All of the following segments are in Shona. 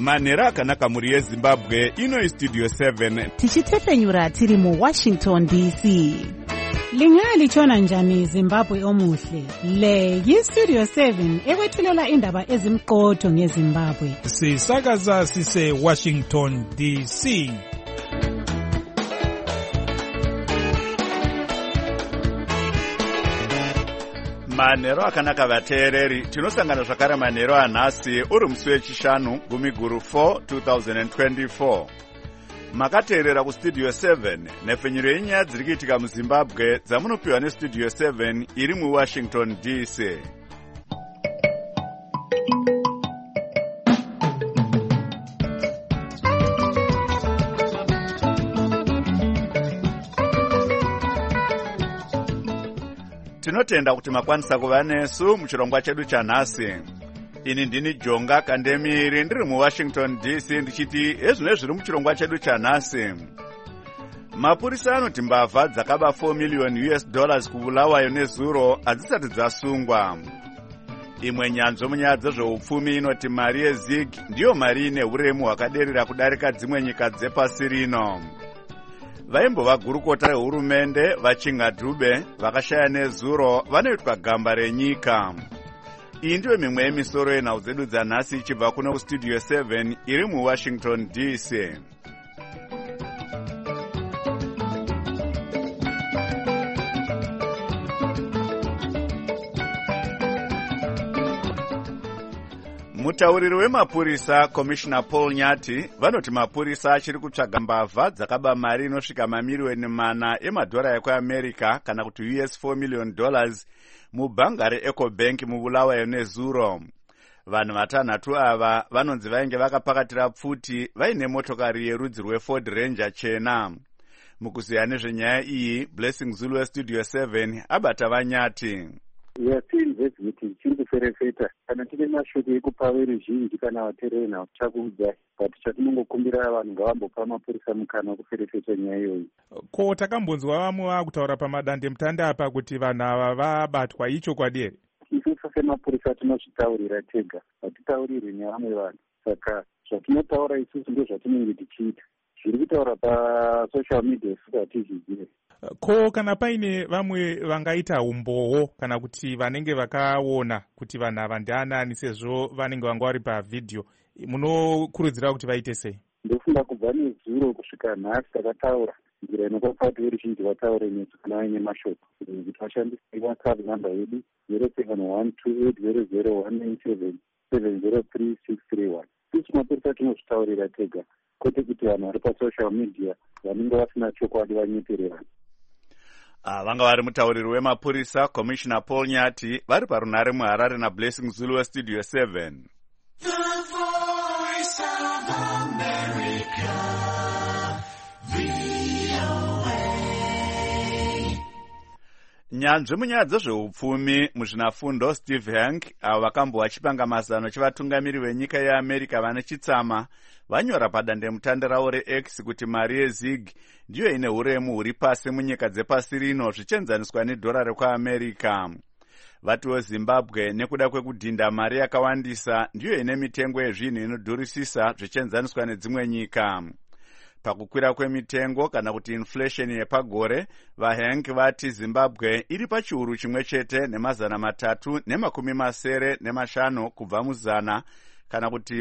manhero akanaka mhuri yezimbabwe. Ino Studio 7 tichitefenyura tiri muWashington DC. Lingalitshona njani Zimbabwe omuhle? Le yiStudio 7 ekwethulela indaba ezimqotho ngeZimbabwe. Sisakaza sise Washington DC. manhero akanaka vateereri, tinosangana zvakare manhero anhasi uri musi wechishanu gumiguru 4 2024. Makateerera kuStudio 7 nhefenyuro yenyaya dziri kuitika muZimbabwe dzamunopiwa neStudio 7 iri muWashington DC. Tinotenda kuti makwanisa kuva nesu muchirongwa chedu chanhasi. Ini ndini Jonga Kandemiri ndiri muWashington DC ndichiti ezvino zviri muchirongwa chedu chanhasi. Mapurisa anoti mbavha dzakaba $4 million kubulawayo nezuro hadzisati dzasungwa. Imwe nyanzvo munyaya dzezveupfumi inoti mari yeZig ndiyo mari ine uremu hwakaderera kudarika dzimwe nyika dzepasi rino. Vaimbova gurukota rehurumende vachinga Dube vakashaya nezuro vanoitwa gamba renyika. Iyi ndiyo mimwe yemisoro yenhau dzedu dzanhasi ichibva kuno kuStudio 7 iri muWashington DC. Mutauriri wemapurisa Commissioner Paul Nyati vanoti mapurisa achiri kutsvaga mbavha dzakaba mari inosvika mamiliyoni mana emadhora ekuAmerica kana kuti $4 million mubhanga reEcobank mubulawayo nezuro. Vanhu vatanhatu ava vanonzi vainge vakapakatira pfuti vaine motokari yerudzi rweFord Ranger chena. Mukuziya nezvenyaya iyi, Blessing Zulu weStudio 7 abata vaNyati. Yatiinvestigate chiri kuferefeta kana tine mashoko ekupa veruzhinji kana vateereri nhau tichakuudzai, but chatinongokumbira vanhu ngavambopa mapurisa mukana wekuferefeta nyaya iyoyi. Ko takambonzwa vamwe vaakutaura pamadandemutande apa kuti vanhu ava vabatwa ichokwadi here? Isu semapurisa tinozvitaurira tega, hatitaurirwi nevamwe vanhu. Saka zvatinotaura isusu ndizvo zvatinenge tichiita. Zviri kutaura pasocial media isusu hatizvizivi. Ko kana paine vamwe vangaita umboo kana kuti vanenge vakaona kuti vanhu ava ndianani sezvo vanenge vanga vari pavhidhiyo, munokurudzira kuti vaite sei? Ndofunga kubva nezuro kusvika nhasi takataura nzira inokwapa kuti veruzhinji vataure nesu kana vaine mashoko. Kuti vashandise WhatsApp namba yedu 0712800197703631. Isusu mapurisa tinozvitaurira tega, kwete kuti vanhu vari pasocial media vanenge vasina chokwadi vanyepererana. Vanga vari mutauriri wemapurisa Commissioner Paul Nyati vari parunhare muHarare naBlessing Zulu weStudio 7. The Voice of America, VOA. Nyanzvi munyaya dzezveupfumi muzvinafundo Steve Hank avo vakambova vachipanga mazano chevatungamiri venyika yeAmerica vane chitsama vanyora padandemutande ravo reX kuti mari yeZig ndiyo ine uremu huri pasi munyika dzepasi rino zvichienzaniswa nedhora rekuAmerica. Vatiwo Zimbabwe nekuda kwekudhinda mari yakawandisa ndiyo ine mitengo yezvinhu inodhurisisa zvichienzaniswa nedzimwe nyika. Pakukwira kwemitengo kana kuti inflation yepagore, vaHank vati Zimbabwe iri pachiuru chimwe chete ne385 kubva muzana kana kuti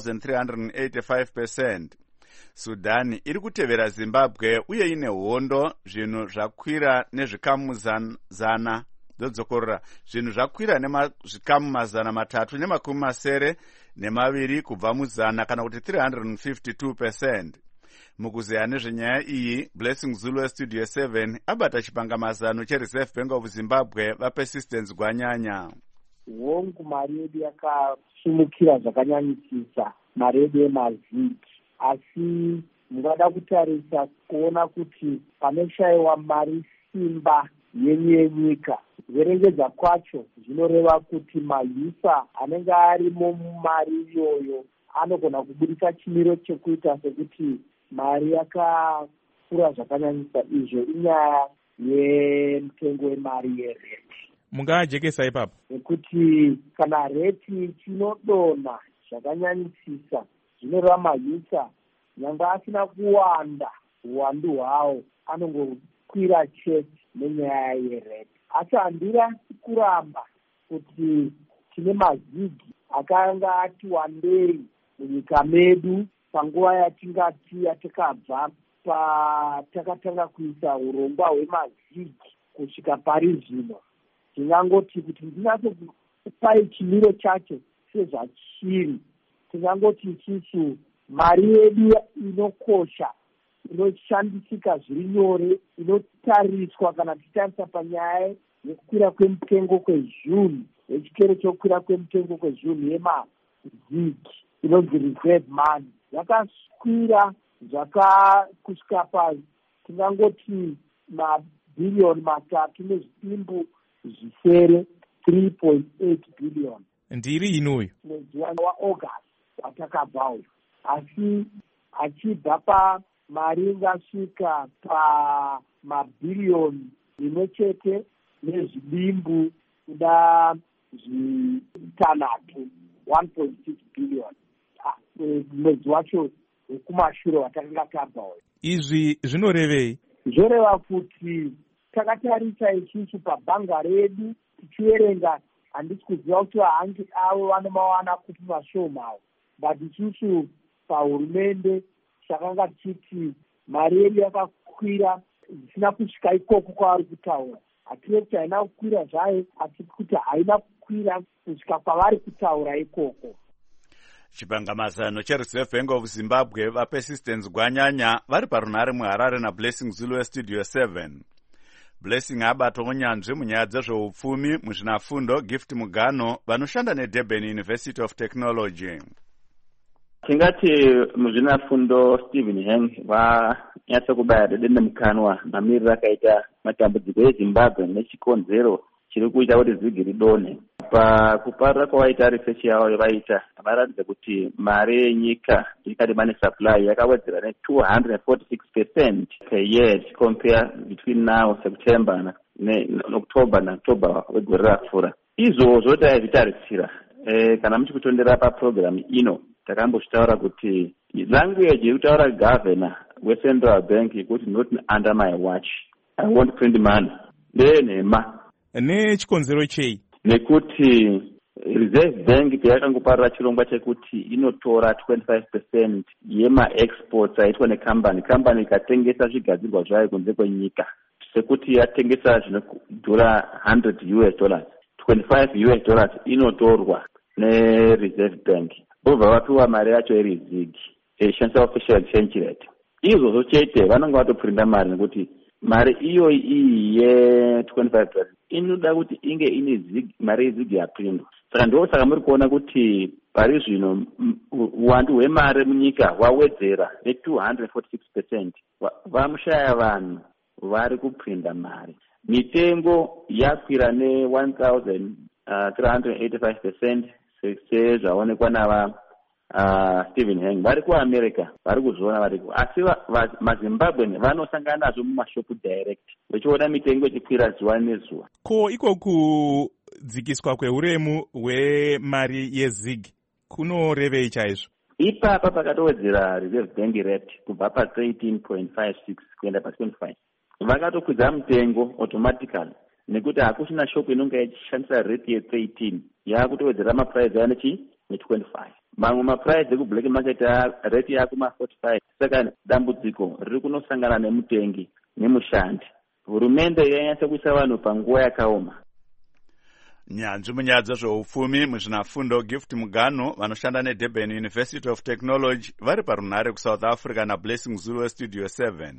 1385%. Sudan iri kutevera Zimbabwe uye ine hondo, zvinhu zvakwira nezvikamu zana dzokorora, zvinhu zvakwira nezvikamu 320 kubva muzana kana kuti 352%. Mukuzeya nezvenyaya iyi, Blessing Zulu weStudio 7 abata chipangamazano cheReserve Bank of Zimbabwe vaPersistence Gwanyanya. Hongu mari yedu yakasumukira zvakanyanyisisa, mari yedu yemaZig, asi ndingada kutarisa kuona kuti panoshayiwa mari simba yenyika. Kuverengedza kwacho zvinoreva kuti mayusa anenge arimo mumari iyoyo anogona kubudisa chimiro chekuita sekuti mari yakakura zvakanyanyisa. Izvo inyaya yemitengo yemari yereti. Mungajekesa ipapo nekuti kana reti chinodonha zvakanyanyisisa zvinoreva mayusa nyanga asina kuwanda uwandu hwawo anongokwira chete nenyaya yeredi. Asi handirasi kuramba kuti tine mazigi akanga ati wandei munyika medu panguva yatingati yatakabva patakatanga kuisa urongwa hwemazigi kusvika pari zvino. Tingangoti kuti ndinatsokupai chimiro chacho sezvachiri, tingangoti isusu mari yedu inokosha, inoshandisika zviri nyore, inotariswa kana tichitarisa panyaya yekukwira kwemutengo kwezvinhu, yechikero chokukwira kwemutengo kwezvinhu yemazigi inonzi reserve money, yakakwira kusvika pa tingangoti mabhiriyoni 3 nezvidimbu zvisere 3.8 billion. Ndiri inuyu mwedzi waAugust watakabva uyu, asi achibva pamari ingasvika pamabhiriyoni 1 nezvidimbu kuda 6, 1.6 billion mwedzi wacho wekumashure watakanga tabva uyu. Izvi zvinorevei? Zvoreva kuti takatarisa isusu pabhanga redu tichiverenga, handisi kuziva kuti vahangi avo vanomawana kupi mashomawo, but isusu pahurumende takanga tichiti mari yedu yakakwira zvisina kusvika ikoko kwavari kutaura. Hative kuti haina kukwira zvayo, asi kuti haina kukwira kusvika kwavari kutaura ikoko. Chipangamazano cheReserve Bank of Zimbabwe vaPersistence Gwanyanya vari parunhare muHarare naBlessing Zulu weStudio 7. Blessing abata unyanzvi munyaya dzezveupfumi muzvinafundo Gift Mugano vanoshanda neDurban University of Technology. Tingati muzvinafundo Stephen Heng vanyatsa kubaya dende mukanwa mamiriro akaita matambudziko eZimbabwe nechikonzero chiri kuita kuti zigi ridonhe. Pakuparira kwavaita research yavo vaita varatidza kuti mari yenyika ikati mane supply yakawedzera ne246% per year compare between now September October na October wegore rapfuura. Izvozvo taizvitarisira kana muchikutondera paprogram ino takamboshitaura kuti language yekutaura governor weCentral Bank yekuti not under my watch, I won't print money, ndenhema. Nechikonzero chei? Nekuti Reserve Bank yakangoparira chirongwa chekuti inotora 25% yema-exports aitwa nekambani ikatengesa zvigadzirwa zvayo kunze kwenyika, sekuti yatengesa zvinodhura $100, $25 inotorwa neReserve Bank, vobva vapiwa mari yacho irizigi ishandisa official change rate. Izvozvo chete vanonga vatoprinda mari nekuti mari iyoyi iyi ye$25 inoda kuti inge ine mari yezigi yaprindwa. Saka ndosaka muri kuona kuti pari zvino uwandu hwemari munyika hwawedzera ne246%. Vamushaya vanhu vari kuprinda mari. Mitengo yakwira ne1385% sezvaonekwa nava Stephen Heng. Vari kuAmerica vari kuzviona variko, asi maZimbabwe vanosangana nazvo mumashopu direct vechiona mitengo ichikwira zuva nezuva. Ko iko kudzikiswa kweuremu hwemari yezigi kunorevei chaizvo? Ipapa pakatowedzera Reserve Bank rate kubva pa13.56 kuenda pa25. Vakatokwidza mutengo automatically nekuti hakusina shopu inonga ichishandisa rate ye13, yaakutowedzera maprice aya ne25. Mamwe maprice ekublack market rate yako ma45. Saka dambudziko riri kunosangana nemutengi nemushandi. Hurumende yanyatsa kuisa vanhu panguva yakaoma. Nyanzvi munyaya dzezveupfumi muzvinafundo Gift Mugano vanoshanda neDurban University of Technology vari parunhare kuSouth Africa naBlessing Zulu weStudio 7.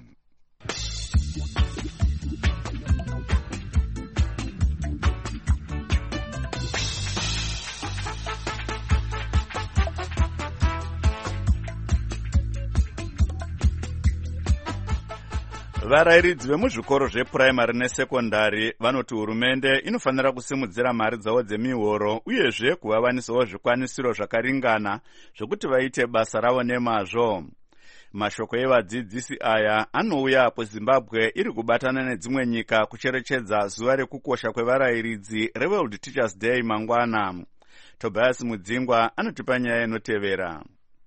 Varayiridzi vemuzvikoro zvepuraimari nesekondari vanoti hurumende inofanira kusimudzira mari dzavo dzemihoro uyezve kuvawanisawo zvikwanisiro zvakaringana zvokuti vaite basa ravo nemazvo. Mashoko evadzidzisi aya anouya apo Zimbabwe iri kubatana nedzimwe nyika kucherechedza zuva rekukosha kwevarayiridzi reWorld Teachers Day mangwana. Tobias Mudzingwa anotipa nyaya inotevera.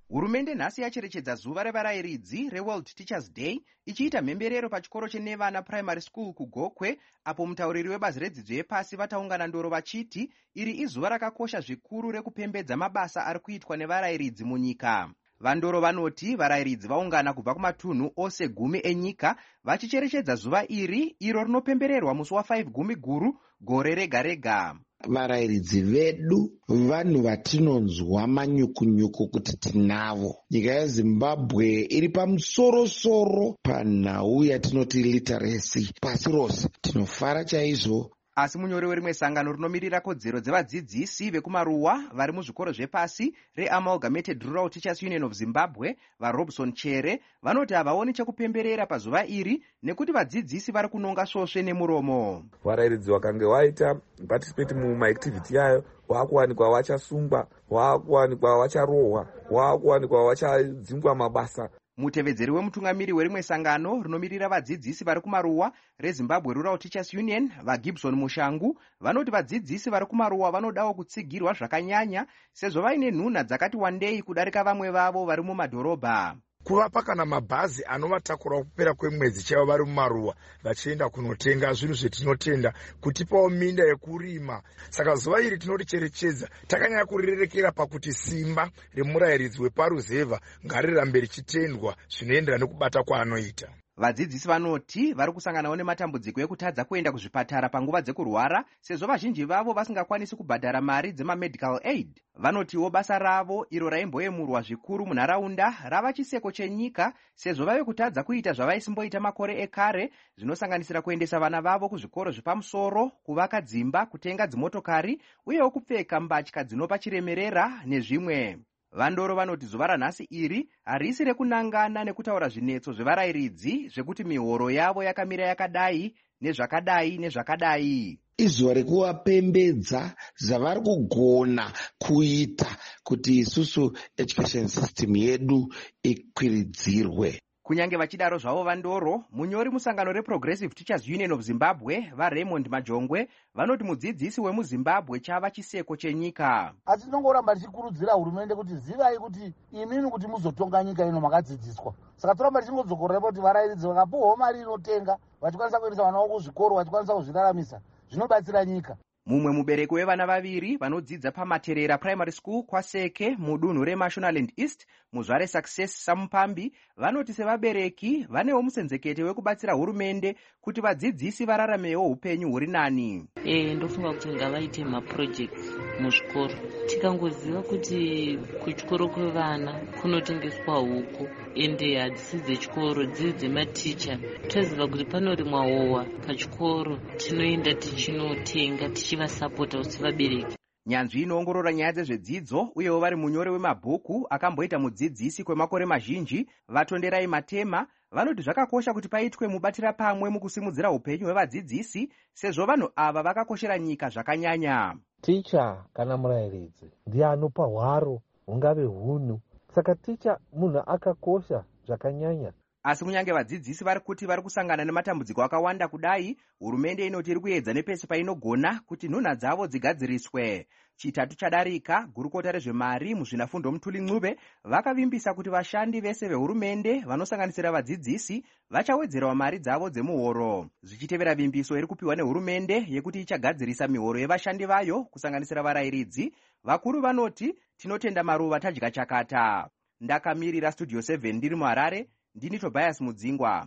Hurumende nhasi yacherechedza zuva revarayiridzi reWorld Teachers Day ichiita mhemberero pachikoro cheNevana Primary School kuGokwe, apo mutauriri webazi redzidzo yepasi vataungana ndoro vachiti iri izuva rakakosha zvikuru rekupembedza mabasa ari kuitwa nevarayiridzi munyika. Vandoro vanoti varayiridzi vaungana kubva kumatunhu ose 10 enyika vachicherechedza zuva iri iro rinopembererwa musi wa5 Gumiguru gore rega rega. Varayiridzi vedu vanhu vatinonzwa manyukunyuku kuti tinavo. Nyika yeZimbabwe iri pamusoro-soro panhau yatinoti literacy pasi rose. Tinofara chaizvo. Asi munyori werimwe sangano rinomirira kodzero dzevadzidzisi vekumaruwa vari muzvikoro zvepasi reAmalgamated Rural Teachers Union of Zimbabwe, vaRobson Chere, vanoti havaoni chekupemberera pazuva iri nekuti vadzidzisi vari kunonga svosve nemuromo. Varayiridzi vakange vaita participate mumaactivity yayo, waakuwanikwa vachasungwa, waakuwanikwa vacharohwa, waakuwanikwa vachadzingwa mabasa. Mutevedzeri wemutungamiri werimwe sangano rinomirira vadzidzisi vari kumaruwa reZimbabwe Rural Teachers Union, vaGibson Mushangu, vanoti vadzidzisi vari kumaruwa vanodawo kutsigirwa zvakanyanya sezvo vaine nhunha dzakati wandei kudarika vamwe vavo vari mumadhorobha. Kuvapa kana mabhazi anovatakura kupera kwemwedzi chaivo vari mumaruwa vachienda kunotenga zvinhu zvetinotenda, kutipawo minda yekurima. Saka zuva iri tinoricherechedza takanyanya kurirerekera pakuti simba remurayiridzi weparuzevha ngarirambe richitendwa zvinoenderana nekubata kwaanoita. Vadzidzisi vanoti vari kusanganawo nematambudziko ekutadza kuenda kuzvipatara panguva dzekurwara sezvo vazhinji vavo vasingakwanisi kubhadhara mari dzemamedical aid. Vanotiwo basa ravo iro raimboyemurwa zvikuru munharaunda rava chiseko chenyika sezvo vave kutadza kuita zvavaisimboita makore ekare, zvinosanganisira kuendesa vana vavo kuzvikoro zvepamusoro, kuvaka dzimba, kutenga dzimotokari uyewo kupfeka mbatya dzinopa chiremerera nezvimwe. Vandoro vanoti zuva ranhasi iri harisi rekunangana nekutaura zvinetso zvevarayiridzi zvekuti mihoro yavo yakamira yakadai nezvakadai nezvakadai. Izuva rekuvapembedza zvavari kugona kuita kuti isusu education system yedu ikwiridzirwe. Kunyange vachidaro zvavo vandoro, munyori musangano reProgressive Teachers Union of Zimbabwe vaRaymond Majongwe vanoti mudzidzisi wemuZimbabwe chava chiseko chenyika. Asi tinongoramba tichikurudzira hurumende kuti zivai kuti imini kuti muzotonga nyika ino makadzidziswa. Saka toramba tichingodzokorera kuti varayiridzi vakapuwawo mari inotenga vachikwanisa kuendesa vana vavo kuzvikoro vachikwanisa kuzviraramisa zvinobatsira nyika. Mumwe mubereki wevana vaviri vanodzidza paMaterera Primary School kwaSeke mudunhu reMashonaland East, muzvare Success Samupambi, vanoti sevabereki vanewo musenzekete wekubatsira hurumende kuti vadzidzisi vararamewo upenyu huri nani. Ndofunga kuti ngavaite maprojects muzvikoro. Tikangoziva kuti kuchikoro kwevana kunotengeswa huku ende hadzisi dzechikoro dziri dzematicha, toziva kuti panorimwa howa pachikoro, tinoenda tichinotenga tichivasapota kuti vabereki. Nyanzvi inoongorora nyaya dzezvedzidzo uyewo vari munyori wemabhuku akamboita mudzidzisi kwemakore mazhinji, Vatonderai Matema, vanoti zvakakosha kuti paitwe mubatira pamwe mukusimudzira upenyu hwevadzidzisi sezvo vanhu ava vakakoshera nyika zvakanyanya. Ticha kana murayiridzi ndiye anopa hwaro hungave hunhu, saka ticha munhu akakosha zvakanyanya. Asi kunyange vadzidzisi vari kuti vari kusangana nematambudziko akawanda kudai, hurumende inoti iri kuedza nepese painogona kuti nhunha dzavo dzigadziriswe. Chitatu chadarika, gurukota rezvemari muzvinafundo Mutuli Ncube vakavimbisa kuti vashandi vese vehurumende vanosanganisira vadzidzisi vachawedzerawo mari dzavo dzemuhoro. Zvichitevera vimbiso iri kupiwa nehurumende yekuti ichagadzirisa mihoro yevashandi vayo kusanganisira varayiridzi, vakuru vanoti tinotenda maruva tadya chakata. Ndakamirira Studio 7 ndiri muHarare, ndini Tobias Mudzingwa.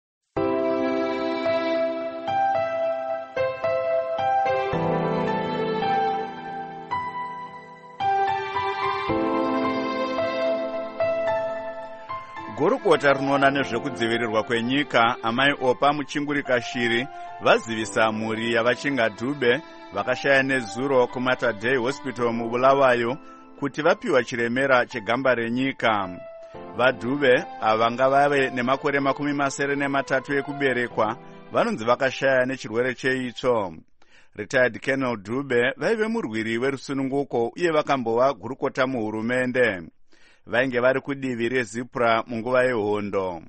Gurukota rinoona nezvekudzivirirwa kwenyika amai Opa Muchingurika Shiri vazivisa mhuri yavachinga Dhube vakashaya nezuro kuMater Dei Hospital muBulawayo kuti vapiwa chiremera chegamba renyika. VaDhube avanga vave nemakore 83 ekuberekwa vanonzi vakashaya nechirwere cheitsvo. Retired Colonel Dhube vaive murwiri werusununguko uye vakambova gurukota muhurumende. Vainge vari kudivi reZipra munguva yehondo.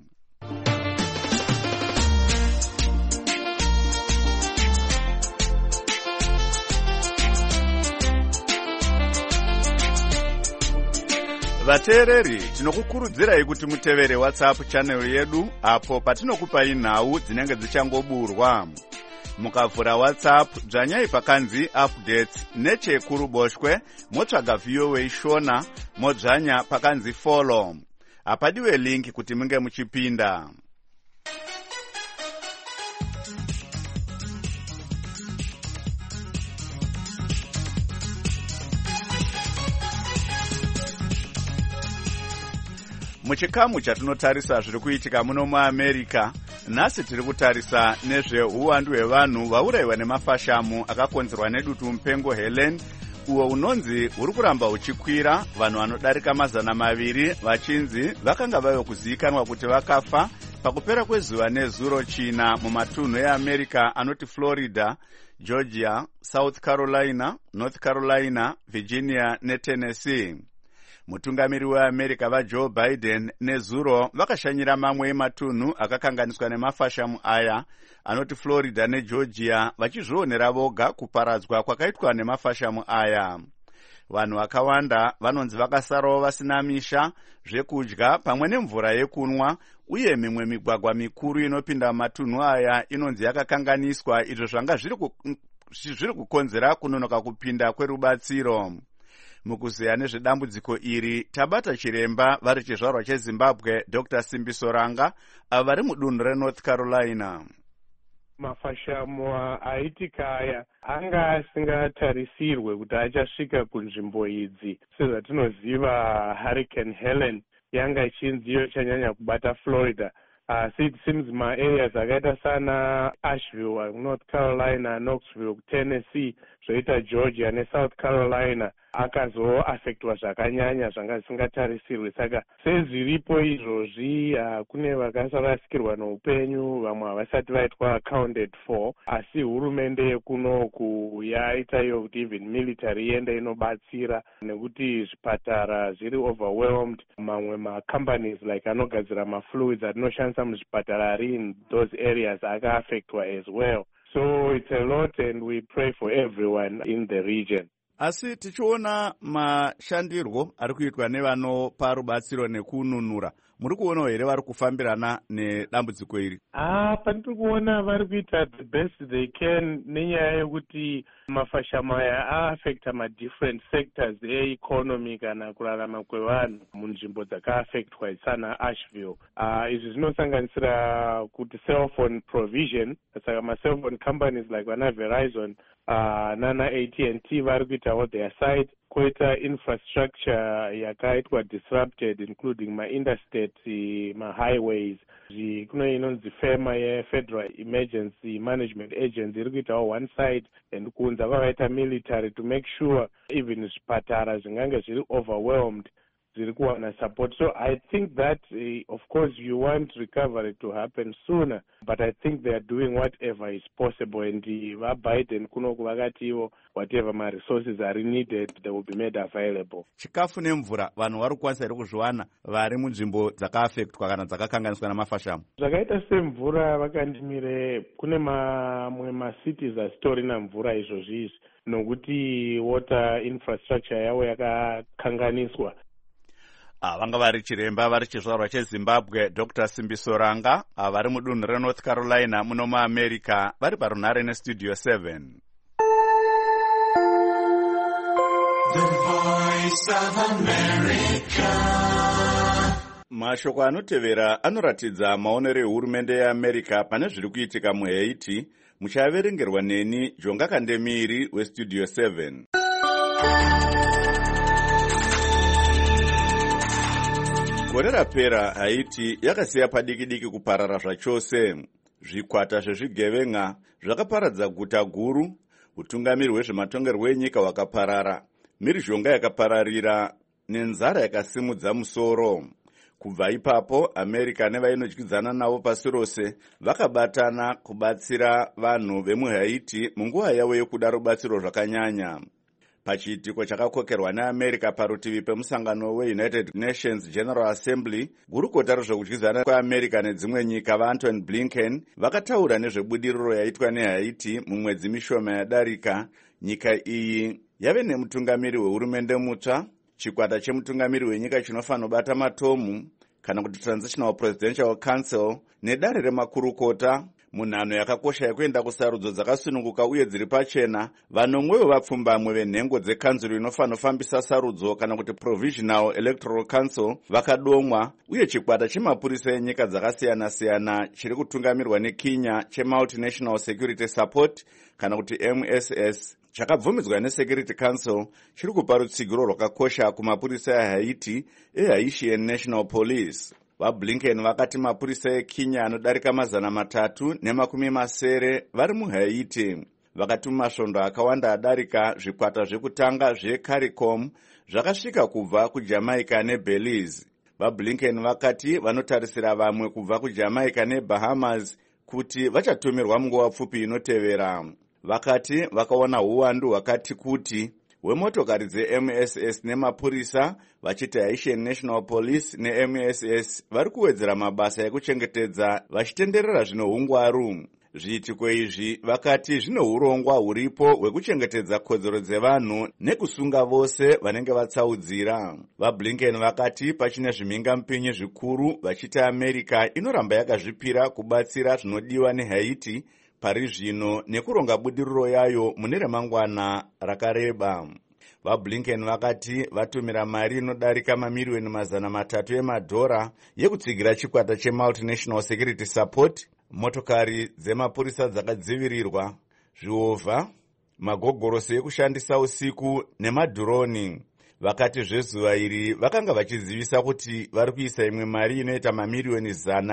vateereri tinokukurudzirai kuti mutevere WhatsApp channel yedu apo patinokupai nhau dzinenge dzichangoburwa. Mukavhura WhatsApp dzvanyai pakanzi updates nechekuruboshwe motsvaga VOA Shona modzvanya pakanzi follow. Apadiwe link kuti munge muchipinda. Muchikamu chatinotarisa zviri kuitika muno muAmerica, nhasi tiri kutarisa nezveuwandu hwevanhu vaurayiwa nemafashamu akakonzerwa nedutu mupengo Helen, uwo unonzi uri kuramba uchikwira. Vanhu vanodarika 200 vachinzi vakanga vave kuzivikanwa kuti vakafa pakupera kwezuva nezuro china mumatunhu eAmerica anoti Florida, Georgia, South Carolina, North Carolina, Virginia neTennessee. Mutungamiri weAmerica vaJoe Biden nezuro vakashanyira mamwe ematunhu akakanganiswa nemafashamu aya anoti Florida neGeorgia, vachizvionera voga kuparadzwa kwakaitwa nemafashamu aya. Vanhu vakawanda vanonzi vakasarawo vasina misha, zvekudya pamwe nemvura yekunwa, uye mimwe migwagwa mikuru inopinda mumatunhu aya inonzi yakakanganiswa, izvo zvanga zviri kukonzera kunonoka kupinda kwerubatsiro. Mukuziya nezvedambudziko iri tabata chiremba vari chizvarwa cheZimbabwe Dr. Simbiso Ranga vari mudunhu reNorth Carolina. Mafashamu aitika aya anga asingatarisirwe kuti achasvika kunzvimbo idzi. Sezvatinoziva Hurricane Helen yanga ichinzi chanyanya kubata Florida. It seems ma-areas akaita sana Asheville, North Carolina, Knoxville, Tennessee, zvoita Georgia neSouth Carolina akazoaffectwa zvakanyanya zvanga zvisingatarisirwe. Saka sezviripo izvozvi kune vakasarasikirwa noupenyu, vamwe havasati vaitwa accounted for, asi hurumende yekunoku yaita iyo kuti even military iende inobatsira nekuti zvipatara zviri overwhelmed. Mamwe macompanies like anogadzira mafluids atinoshandisa muzvipatara ari in those areas aka-affectwa as well. So it's a lot and we pray for everyone in the region. Asi tichiona mashandirwo ari kuitwa nevanopa rubatsiro nekununura, muri kuonawo here vari kufambirana nedambudziko iri? Pandiri kuona vari kuita the best they can nenyaya yekuti mafashamu aya aaffecta ma-different sectors e-economy kana kurarama kwevanhu munzvimbo dzaka-affectwa sana Asheville. Izvi zvinosanganisira kuti cellphone provision, saka ma-cellphone companies like vana Verizon nana AT&T vari kuitawo their side. Koita infrastructure yakaitwa disrupted including ma-interstate, ma-highways. Kuno inonzi FEMA ye-Federal Emergency Management Agency iri kuitawo one side, and kunza kwakaita military to make sure even zvipatara zvingange zviri overwhelmed zviri kuwana support. So I think that of course you want recovery to happen sooner, but I think they are doing whatever is possible, and Biden kunoku vakati ivo whatever my resources are needed they will be made available. Chikafu nemvura vanhu vari kukwanisa here kuzviwana vari munzvimbo dzaka-affectwa kana dzakakanganiswa namafashamu? Zvakaita semvura vakandimire kune mamwe ma-cities asitorina mvura izvozvi nokuti water infrastructure yavo yakakanganiswa. Vanga vari chiremba vari chizvarwa cheZimbabwe Dr. Simbiso Ranga vari mudunhu reNorth Carolina muno muAmerica vari parunhare neStudio 7. The Voice of America. Mashoko anotevera anoratidza maonero ehurumende yeAmerica pane zviri kuitika muHaiti. Muchaverengerwa neni Jonga Kandemiri weStudio 7. Gore rapera Haiti yakasiya padiki-diki kuparara zvachose. Zvikwata zvezvigevenga zvakaparadza guta guru, utungamiri hwezvematongerwo enyika hwakaparara, mhirizhonga yakapararira nenzara yakasimudza musoro. Kubva ipapo America nevainodyidzana navo pasi rose vakabatana kubatsira vanhu vemuHaiti munguva yavo yekuda rubatsiro zvakanyanya. Pachiitiko chakakokerwa neAmerica parutivi pemusangano weUnited Nations General Assembly, gurukota rezvekudyidzana kweAmerica nedzimwe nyika vaAntony Blinken vakataura nezvebudiriro yaitwa neHaiti mumwedzi mishoma yadarika. Nyika iyi yave nemutungamiri wehurumende mutsva, chikwata chemutungamiri wenyika chinofanira kubata matomu kana kuti Transitional Presidential Council nedare remakurukota munhano yakakosha yekuenda kusarudzo dzakasununguka uye dziri pachena. Vanomwewo vapfumbamwe venhengo dzekanzuro inofanira kufambisa sarudzo kana kuti Provisional Electoral Council vakadomwa, uye chikwata chemapurisa enyika dzakasiyana-siyana chiri kutungamirwa neKenya cheMultinational Security Support kana kuti MSS chakabvumidzwa neSecurity Council chiri kupa rutsigiro rwakakosha kumapurisa eHaiti eHaitian National Police. VaBlinken vakati mapurisa eKenya anodarika 370 vari muHaiti. Vakati mumasvondo akawanda adarika, zvikwata zvekutanga zveCARICOM zvakasvika kubva kuJamaica neBelize. VaBlinken vakati vanotarisira vamwe kubva kuJamaica neBahamas kuti vachatumirwa munguva pfupi inotevera. Vakati vakaona uwandu hwakati kuti hwemotokari dzeMSS nemapurisa vachiti Haitian National Police neMSS vari kuwedzera mabasa ekuchengetedza vachitenderera zvino hungwaru. Zviitiko izvi vakati zvino urongwa huripo hwekuchengetedza kodzero dzevanhu nekusunga vose vanenge vatsaudzira. VaBlinken vakati pachine zvimhingamupinyi zvikuru vachiti America inoramba yakazvipira kubatsira zvinodiwa neHaiti pari zvino nekuronga budiriro yayo mune ramangwana rakareba. VaBlinken vakati vatumira mari inodarika mamiliyoni 300 emadhora yekutsigira chikwata cheMultinational Security Support, motokari dzemapurisa dzakadzivirirwa, zviovha, magogorosi ekushandisa usiku nemadhironi. Vakati zvezuva iri vakanga vachizivisa kuti vari kuisa imwe mari inoita mamiliyoni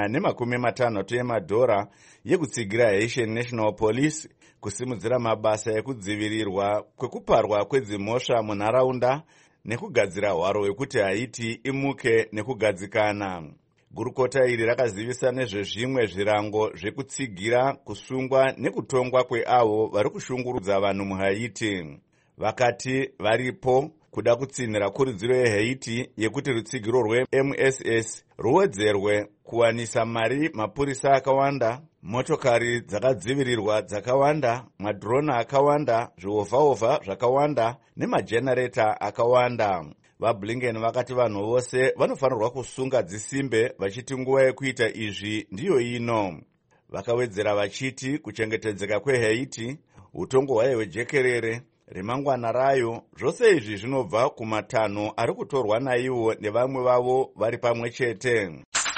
150 emadhora yekutsigira Haitian National Police kusimudzira mabasa ekudzivirirwa kwekuparwa kwedzimhosva munharaunda nekugadzira hwaro hwekuti Haiti imuke nekugadzikana. Gurukota iri rakazivisa nezvezvimwe zvirango zvekutsigira, kusungwa nekutongwa kweavo vari kushungurudza vanhu muHaiti. Vakati varipo kuda kutsinhira kurudziro yeHaiti yekuti rutsigiro rweMSS ruwedzerwe kuwanisa mari mapurisa akawanda, motokari dzakadzivirirwa dzakawanda, madhironi akawanda, zviovhaovha zvakawanda nemajenareta akawanda. VaBlinken vakati vanhu vose vanofanirwa kusunga dzisimbe vachiti nguva yekuita izvi ndiyo ino. Vakawedzera vachiti kuchengetedzeka kweHaiti, utongo hwayo hwejekerere, remangwana rayo, zvose izvi zvinobva kumatanho ari kutorwa naivo nevamwe vavo vari pamwe chete.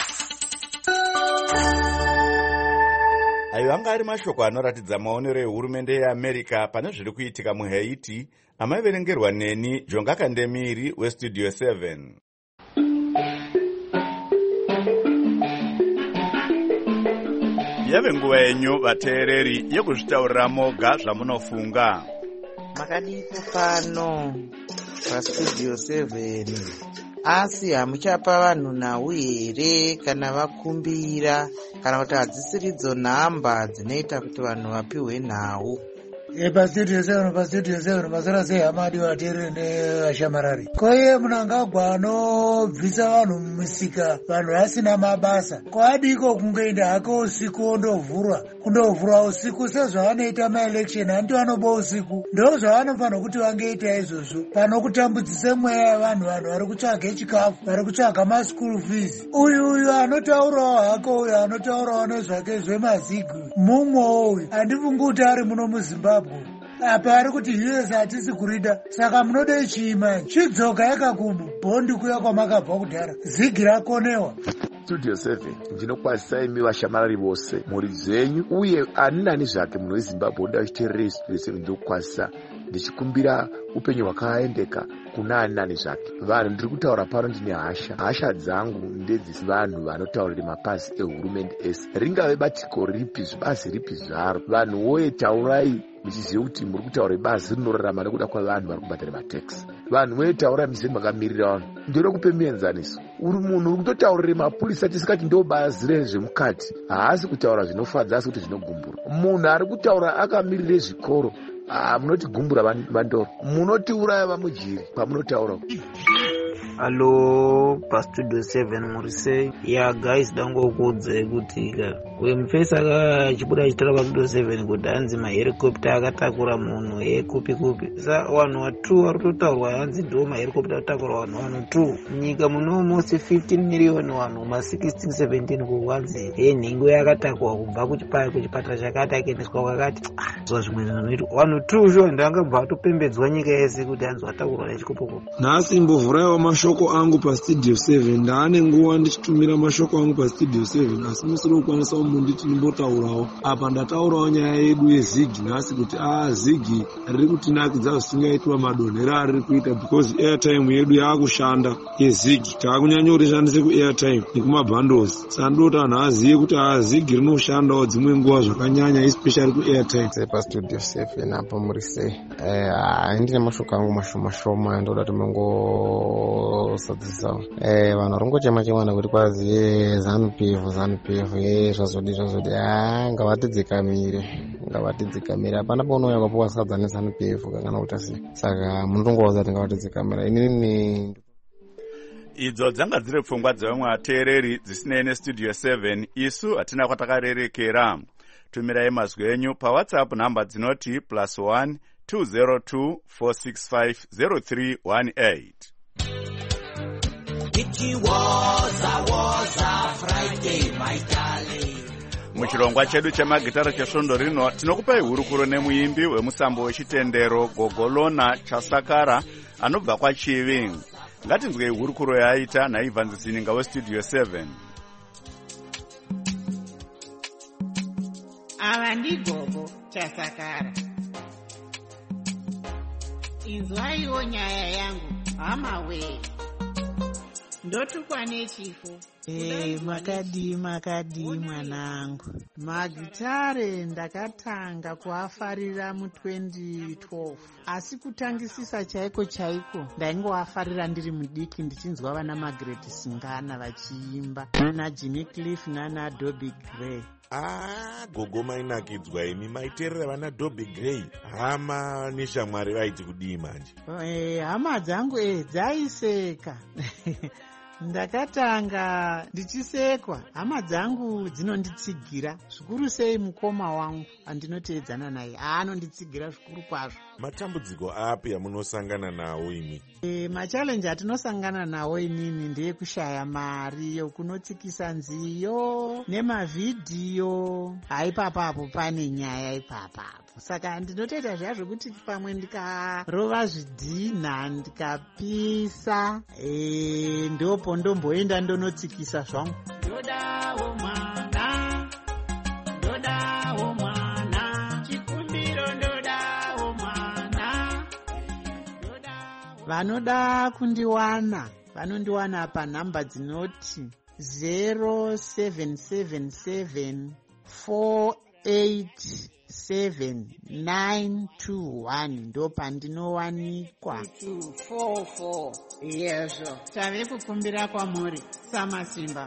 Ayo anga ari mashoko anoratidza maonero ehurumende yeAmerica pane zviri kuitika muHaiti, amaverengerwa neni Jonga Kandemiri weStudio 7. Yave nguva yenyu vateereri yekuzvitaurira moga zvamunofunga. Makadiko pano paStudio 7 asi hamuchapa vanhu nhau here kana vakumbira kana kuti hadzisiridzo nhamba dzinoita kuti vanhu vapiwe nhau? paStudio 7 mazara sei hamadi vateereri nevashamarari. Koiye munangagwa anobvisa vanhu mumisika, vanhu vasina mabasa, kwadiko kungoenda hako usiku kundovhurwa usiku sezvavanoita maelection, hanti vanoba usiku. Ndo zvavanofanira kuti vangeita izvozvo pano kutambudzise mweya yevanhu, vanhu vari kutsvaga chikafu, vari kutsvaga maschool fees. Uyu anotaurawo hako, uyu anotaurawo nezvake zvemazigwi mumwewo uyu, handifungi kuti ari muno muZimbabwe apa ari kuti US hatisi kurida, saka munode chiimani chidzoka yakakubhondi kuya kwamakabva kudhara, zigi rakonewa. Studio 7 ndinokwazisa imi vashamarari vose muri dzenyu, uye ani nani zvake munhu weZimbabwe unoda kuchiteerera Studio 7 ndinokwazisa ndichikumbira upenyu hwakaendeka kuna ani nani zvake. Vanhu ndiri kutaura pano ndine hasha dzangu ndedzisi vanhu vanotaurira mapazi ehurumende ese, ringave batiko ripi, zvibazi ripi zvaro. Vanhu woye taurai muchiziva kuti muri kutaura bazi rinorarama nekuda kwavanhu vari kubhadhara matax. Vanhu woye taurai muchiziva makamirira vanhu. Ndinoda kupe muenzaniso. Uri munhu uri kutotaurira mapurisa tisikati ndo bazi rezvemukati, haasi kutaura zvinofadza asi kuti zvinogumbura. Munhu ari kutaura akamirire zvikoro, munoti gumbura vandoro, munoti uraya vamujiri pamunotaura. Hello, Pastudio 7 Murisei. Yeah, guys, dango kudze kuti wemufesa akachibuda achitara Pastudio 7 kuti hanzi mahelicopter akatakura munhu kupi. Sa vanhu va2 vari kutotaurwa hanzi ndo mahelicopter akatakura vanhu 2. Nyika muno almost 15 million vanhu ma16 17 kuwanzi nhingo yakatakwa kubva kuchipatara chakati akaendeswa kwakati. Zva zvimwe zvinoitwa vanhu 2 sho ndangabva atopembedzwa nyika yese kuti hanzi vatakurwa nechikopokopo. Nhasi mbovhuraiwa mashoko angu pastudio 7. Ndaane nguva ndichitumira mashoko angu pastudio 7 asi musiri kukwanisa munditi ndimbotaurawo. Apa ndataurawo nyaya yedu yezigi nhasi kuti zigi riri kutinakidza zvisingaitwa madonhero ariri kuita because airtime yedu yaakushanda yezigi. Taakunyanya kuti shandise kuairtime nekumabundles. Sandoti anhu azive kuti zigi rinoshandawo dzimwe nguva zvakanyanya especially kuairtime. Pastudio 7 apa Murisei. Ndine mashoko angu mashoma ndoda timongosadzisawo vanhu varongochema kuti kwazi ZANU-PF zvazodi ngavatidzikamire hapana paunouya kwapo wasadza neZANU-PF kana kuti sei. Saka munongowaza kuti ngavatidzikamira. Inini idzo dzanga dziri pfungwa dzevamwe vateereri dzisinei nestudio 7. isu hatina kwatakarerekera. Tumirai mazwi enyu paWhatsApp nhamba dzinoti +1 202 465 0318. Muchirongwa chedu chemagitara chesvondo rino tinokupai hurukuro nemuimbi wemusambo wechitendero Gogolona Chasakara anobva kwaChivi. Ngatinzwei hurukuro yaita naIvan Zininga westudio 7. Ava ndiGogo Chasakara. Inzwaiwo nyaya yangu hamawe. Ndotukwa nechifo. Makadi mwanangu. Magitare ndakatanga kuafarira mu2012. Asi kutangisisa chaiko ndaingoafarira ndiri mudiki ndichinzwa vana Margaret Singana vachiimba. Nana Jimmy Cliff nana Dobby Gray. Gogo mainakidzwa imi maiterera vana Dobby Gray. Hama neshamwari vaiti kudii manje? Hama dzangu dzaiseka. Ndakatanga ndichisekwa, hama dzangu dzinonditsigira zvikuru sei mukoma wangu andinoteedzana naye anonditsigira zvikuru kwazvo. Matambudziko api amunosangana nawo imi? Machallenji atinosangana nawo inini ndeyekushaya mari yokunotsikisa nziyo nemavhidhiyo. Haipapapo pane nyaya ipapapo. Saka ndinotoita zviya zvokuti pamwe ndikarova zvidhina ndikapisa ndopo ndomboenda ndonotsikisa zvangu. Ndodawo mwana chikumbiro ndodawo mwana. Vanoda kundiwana vanondiwana panhamba dzinoti 0777 487 ndopandinowanikwa. 244 yezvo tave kukumbira kwamuri Samasimba.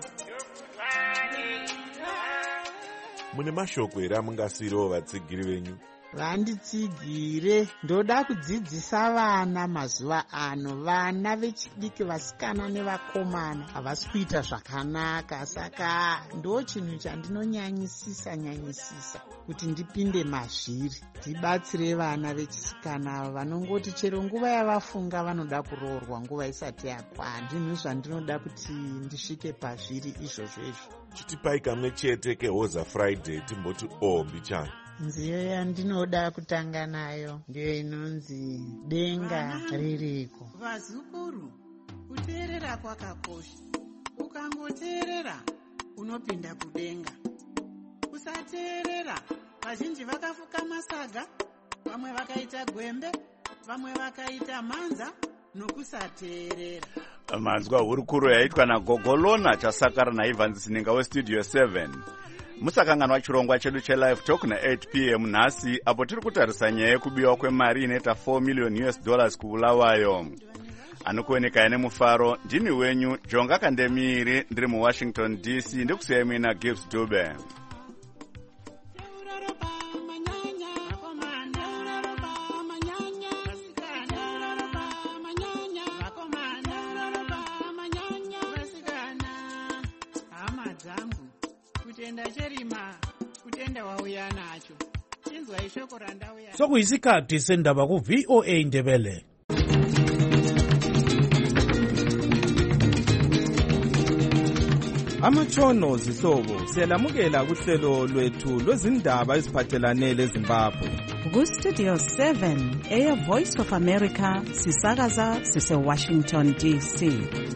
Mune mashoko here amungasiyirawo vatsigiri venyu? Vanditsigire. Ndoda kudzidzisa vana mazuva ano. Vana vechidiki vasikana nevakomana havasi kuita zvakanaka. Saka ndo chinhu chandinonyanyisisa kuti ndipinde mazviri ndibatsire vana vechisikana vanongoti chero nguva yavafunga vanoda kuroorwa nguva isati yakwana. Zvinhu zvandinoda kuti ndisvike pazviri izvozvo. Chitipai kamwe chete keHoza Friday timboti mbichana. Nziyo yandinoda kutanga nayo ndiyo inonzi denga ririko. Vazukuru, kuteerera kwakakosha. Ukangoteerera unopinda kudenga. Kusateerera vazhinji vakafuka masaga, vamwe vakaita gwembe, vamwe vakaita manza nokusateerera. Manzwa hurukuro yaitwa naGogolona Chasakara naIvan Zininga westudio 7. Musakanganwa chirongwa chedu chelive talk na8 p.m. nhasi apo tiri kutarisa nyaya yekubiwa kwemari inoita $4 million kubulawayo. Anokuoneka nemufaro ndini wenyu Jonga Kandemiri ndiri muWashington DC ndikusiyai muina Gibbs Dube. kutenda cherima kutenda wauya nacho chinzwai shoko randauya sokuyisikhathi sendaba ku-VOA Ndebele. Amatshono zihlobo siyalamukela kuhlelo lwethu lwezindaba eziphathelane leZimbabwe. Ku-Studio 7 Air Voice of America sisakaza sise-Washington DC.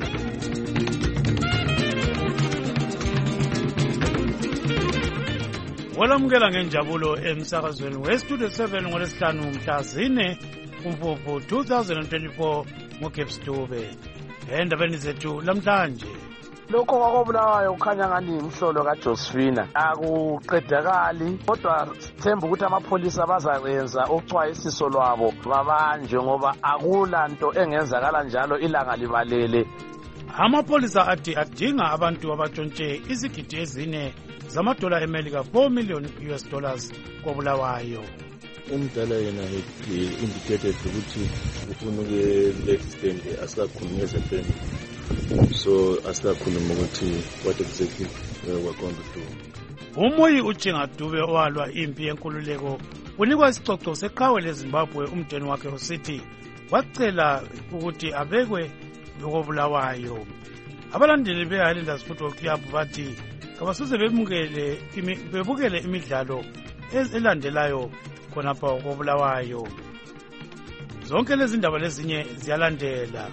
Walamukela ngenjabulo emsakazweni we-Studio 7 ngolesihlanu mhla 4 kuMfumfu 2024 ngoGibbs Dube. Endabeni zethu lamhlanje, lokho kwakobulawayo kukhanya ngani imhlolo kaJosephina akuqedakali, kodwa sithemba ukuthi amapholisa bazakwenza ucwayisiso lwabo babanjwe ngoba akula nto engenzakala njalo ilanga libalele. Amapholisa athi adinga abantu abatshontshe izigidi ezine zamadola eMelika $4 million kobulawayo. Umdala yena indicated ukuthi ufuna uku-extend asikakhulumi ngezempela, so asikakhuluma ukuthi what exactly we're going to do. Umuyi uJinga Dube owalwa impi yenkululeko unikwa isicoco seqhawe leZimbabwe umdeni wakhe usithi wacela ukuthi abekwe lokobulawayo. Abalandeli be-Highlanders Football Club bathi kabasuze bebukele imidlalo elandelayo khonapha kobulawayo. Zonke lezi ndaba lezinye ziyalandela.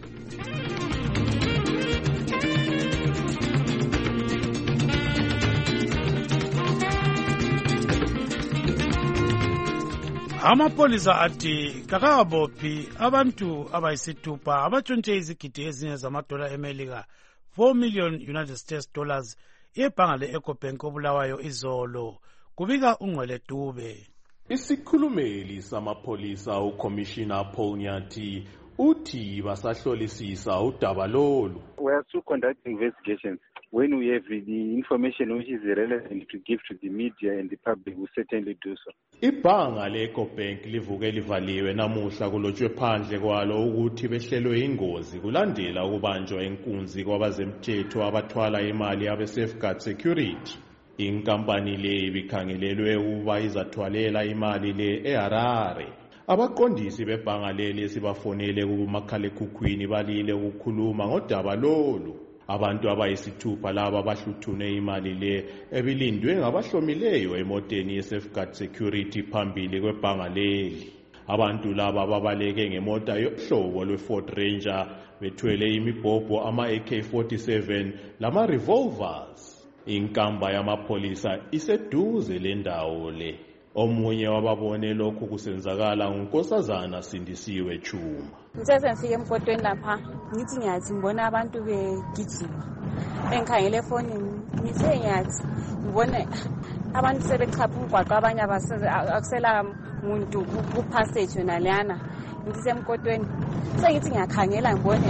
Amapholisa athi kakabophi abantu abayisithupha abatshontshe izigidi ezine zamadola eMelika $4 million ebhanga le-Ecobank obulawayo izolo, kubika uNgcwele Dube. Isikhulumeli samapholisa uCommissioner Paul Nyathi uthi basahlolisisa udaba lolu. We are still conducting investigations. When we have the information which is relevant to give to the media and the public, we certainly do so. Ibhanga le-Ecobank livuke livaliwe namuhla kulotshwe phandle kwalo ukuthi behlelwe ingozi kulandela ukubanjwa inkunzi kwabazemthetho abathwala imali abe-Safeguard Security. Inkampani le ibikhangelelwe ukuba izathwalela imali le eHarare. Abaqondisi bebhanga leli sibafonele kumakhalekhukhwini balile ukukhuluma ngodaba lolu. Abantu abayisithupha laba bahluthune imali le ebilindwe ngabahlomileyo emoteni ye-Safeguard Security phambili kwebhanga leli. Abantu laba babaleke ngemota yohlobo lwe-Ford Ranger bethwele imibhobho ama-AK-47 lama-revolvers. Inkamba yamapholisa iseduze lendawo le. Omunye wababone lokhu kusenzakala nguNkosazana Sindisiwe Chuma. Ngithe ngifike emgodweni lapha ngithi ngiyathi ngibona abantu begijima. Engikhangele efonini ngithe ngiyathi ngibona abantu sebechapha umgwaqo, abanye akusela muntu ku-passage yona lana. Ngithi emgodweni sengithi ngiyakhangela ngibone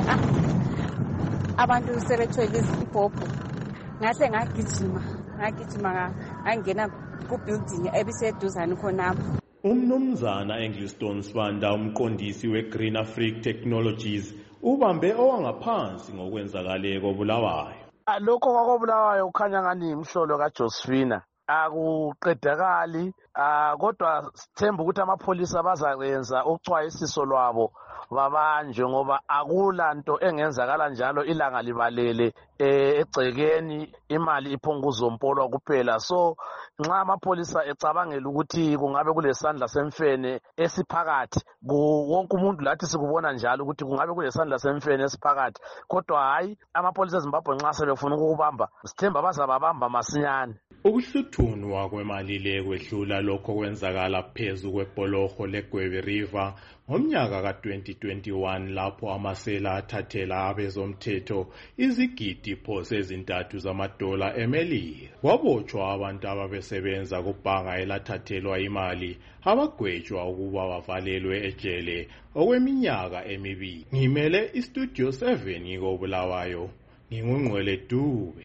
abantu sebethwele izibhobho. Ngahle ngagijima ngangena ku-building ebiseduzane khonapho. Umnumzana Engliston Sibanda, umqondisi we-Green Africa Technologies, ubambe owangaphansi ngokwenzakale kobulawayo. Lokho kwakobulawayo kukhanya ngani imhlolo kaJosephina akuqedakali, kodwa sithemba ukuthi amapholisa bazakwenza ucwayisiso lwabo babanjwe ngoba akula nto engenzakala njalo ilanga libalele egcekeni imali iphonguzompolwa kuphela. So nxa amapholisa ecabangela ukuthi kungabe kulesandla semfene esiphakathi, wonke umuntu lathi sikubona njalo ukuthi kungabe kulesandla semfene esiphakathi, kodwa hayi amapholisa eZimbabwe nxa sebefuna ukubamba sithemba bazababamba masinyane. Ukuhluthunwa kwemali le kwehlula lokho kwenzakala phezu kwebholoho leGwebi River ngomnyaka ka-2021 lapho amasela athathela abezomthetho izigidi phose ezintathu zamadola eMelika. Kwabotshwa abantu ababesebenza kubhanga elathathelwa imali abagwetshwa ukuba bavalelwe ejele okweminyaka emibili. Ngimele iStudio 7 ngikobulawayo, nginguNgcwele Dube.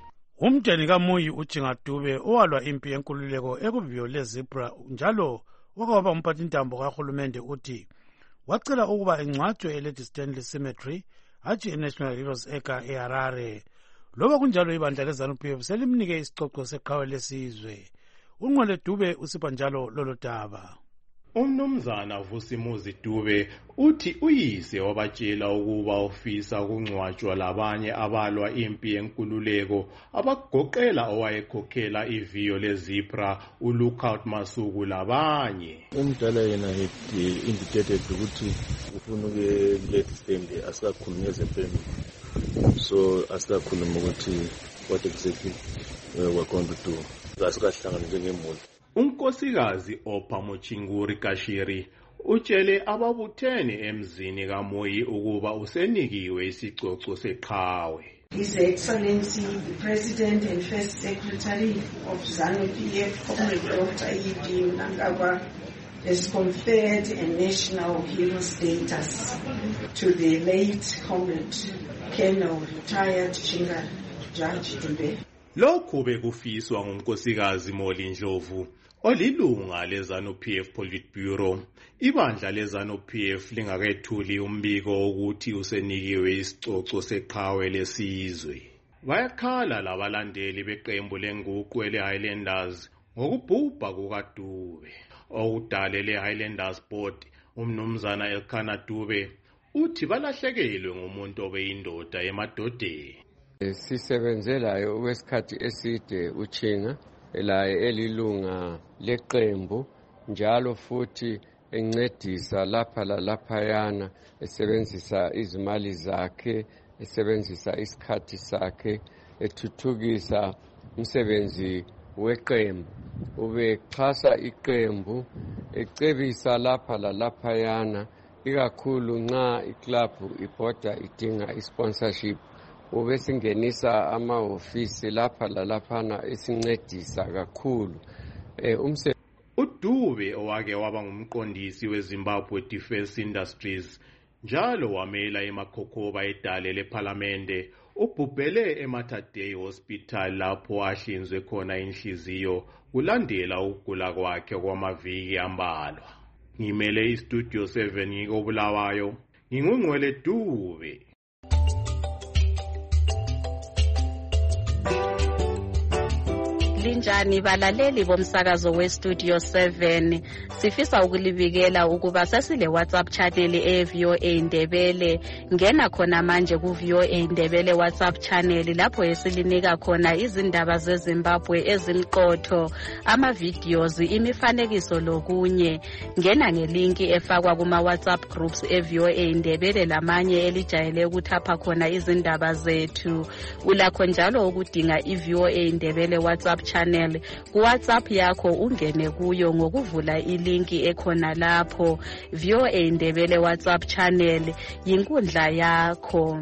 Umdeni kaMuyi uJinga Dube owalwa impi yenkululeko ekuviyo leZebra njalo okwaba umphathintambo kahulumende uthi wacela ukuba engcwatshwe eLady Stanley Cemetery hatshi eNational Heroes Acre eHarare. Loba kunjalo ibandla leZANU-PF selimnike isicoco seqhawe lesizwe. uNqwele Dube usipha njalo lolo daba. Umnumzana Vusimuzi Dube uthi uyise wabatshela ukuba ufisa ukungcwatshwa labanye abalwa impi yenkululeko abagoqela owayekhokhela iviyo leZipra uLookout Masuku labanye. Umdala yena had indicated ukuthi ufuna uku-Lady Stanley asikakhulumi ngezempembe, so asikakhuluma ukuthi what exactly we're going to do. Asikahlangana njengemuli. Unkosikazi Ophamochinguri Kashiri utshele ababuthene emzini kaMoyi ukuba usenikiwe isicoco seqhawe. His Excellency the President and First Secretary of ZANU-PF, Comrade Dr. E.D. Mnangagwa, has conferred a national hero status to the late Comrade Colonel retired General Judge Dube. Lokhu bekufiswa ngunkosikazi Moli Ndlovu olilunga leZANU-PF Politburo. Ibandla leZANU-PF lingakethuli umbiko ukuthi usenikiwe isicoco seqhawe lesizwe. Bayakhala labalandeli beqembu lenguqu ele-Highlanders ngokubhubha kukaDube. Okudale le-Highlanders Board umnumzana Elkhana Dube uthi balahlekelwe ngumuntu obeyindoda emadodeni. Sisebenzelayo okwesikhathi eside uChinga laye elilunga leqembu njalo futhi encedisa lapha lalaphayana esebenzisa izimali zakhe, esebenzisa isikhathi sakhe, ethuthukisa umsebenzi weqembu, ubexhasa iqembu, ecebisa lapha lalaphayana, ikakhulu nxa iclub ibhoda idinga isponsorship. Ubesingenisa amahofisi lapha lalaphana esincedisa kakhulu. uDube owake waba ngumqondisi weZimbabwe Defence Industries njalo wamela emakhokhoba edale leParliamente ubhubhele eMatadei Hospital lapho ahlinzwe khona inhliziyo kulandela ukugula kwakhe kwamaviki ambalwa. Ngimele iStudio 7 ngikobulawayo nginguNqwele Dube. Linjani balaleli bomsakazo weStudio 7, sifisa ukulibikela ukuba sesile WhatsApp channel eVOA Ndebele. Ngena khona manje kuVOA Ndebele WhatsApp channel lapho esilinika khona izindaba zeZimbabwe ezimqotho, ama-videos, imifanekiso lokunye. Ngena ngelinki efakwa kuma WhatsApp groups eVOA Ndebele lamanye elijayele ukuthapha khona izindaba zethu. Ulakho njalo ukudinga iVOA Ndebele WhatsApp channel kuWhatsApp yakho, ungene kuyo ngokuvula ilinki ekhona lapho. VOA Ndebele WhatsApp channel yinkundla yakho.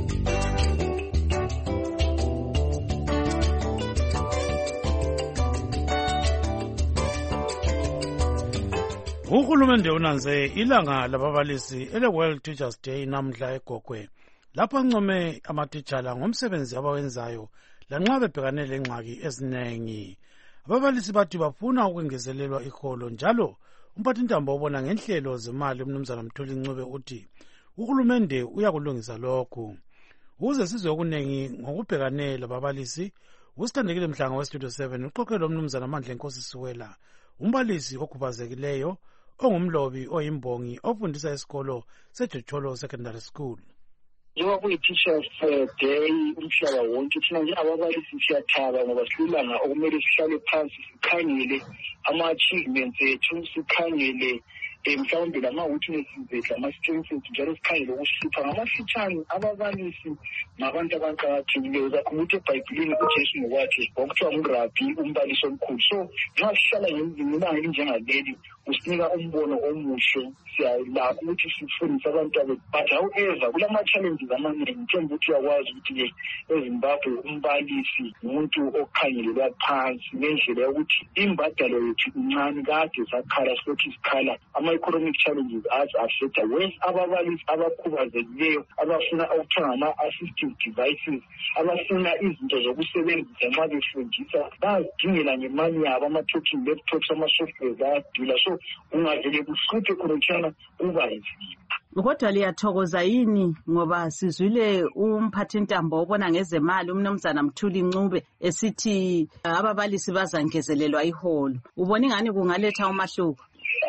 Uhulumende unanze ilanga lababalisi ele-World Teachers Day namhla eGogwe, lapho ancome amatitshala ngomsebenzi abawenzayo lanxa bebhekane lengxaki ezinengi. Ababalisi bathi bafuna ukwengezelelwa iholo, njalo umphathintambo obona ngenhlelo zemali umnumzana Mthuli Ncube uthi uhulumende uyakulungisa lokhu. Ukuze sizwe okunengi ngokubhekane lababalisi, usithandekile Mhlanga weStudio 7 uxoxele umnumzana Mandla Nkosi Siwela, umbalisi okhubazekileyo ongumlobi oyimbongi ofundisa esikolo seJocholo Secondary School. Njengoba kuyi-Teachers Day umhlaba wonke, thina nje ababalisi siyathaba ngoba silulanga okumele sihlale phansi sikhangele ama-achievements ethu, sikhangele mhlawumbe lama-weaknesses ethu, ama-strengths ethu, njalo sikhangele ukuhlupha ngamafitshane. Ababalisi ngabantu abaqakathekileyo. Zakhumbula ukuthi eBhayibhilini uJesu ngokwathi kwakuthiwa ngurabi, umbalisi omkhulu. So nxa sihlala ngelanga elinjengaleli usinika umbono omuhle, siyalakho ukuthi sifundise abantu bethu. But however kulama-challenges amaningi. Mthemba ukuthi uyakwazi ukuthi-ke eZimbabwe umbalisi umuntu okhangelelwa phansi ngendlela yokuthi imbadalo yethu incane. Kade sakhala silothi sikhala ama-economic challenges azi-affecta wes ababalisi abakhubazekileyo abafuna okuthiwa ngama-assistive devices abafuna izinto zokusebenzisa nxa befundisa bayazidingela ngemali yabo ama-talking laptops ama-softwares ayadula so ungavele kuhluphe khonotshana kuba nzima. Kodwa liyathokoza yini ngoba sizwile umphathintambo obona ngezemali umnumzana Mthuli Ncube esithi ababalisi bazangezelelwa iholo. Ubona ingani kungaletha umahluko?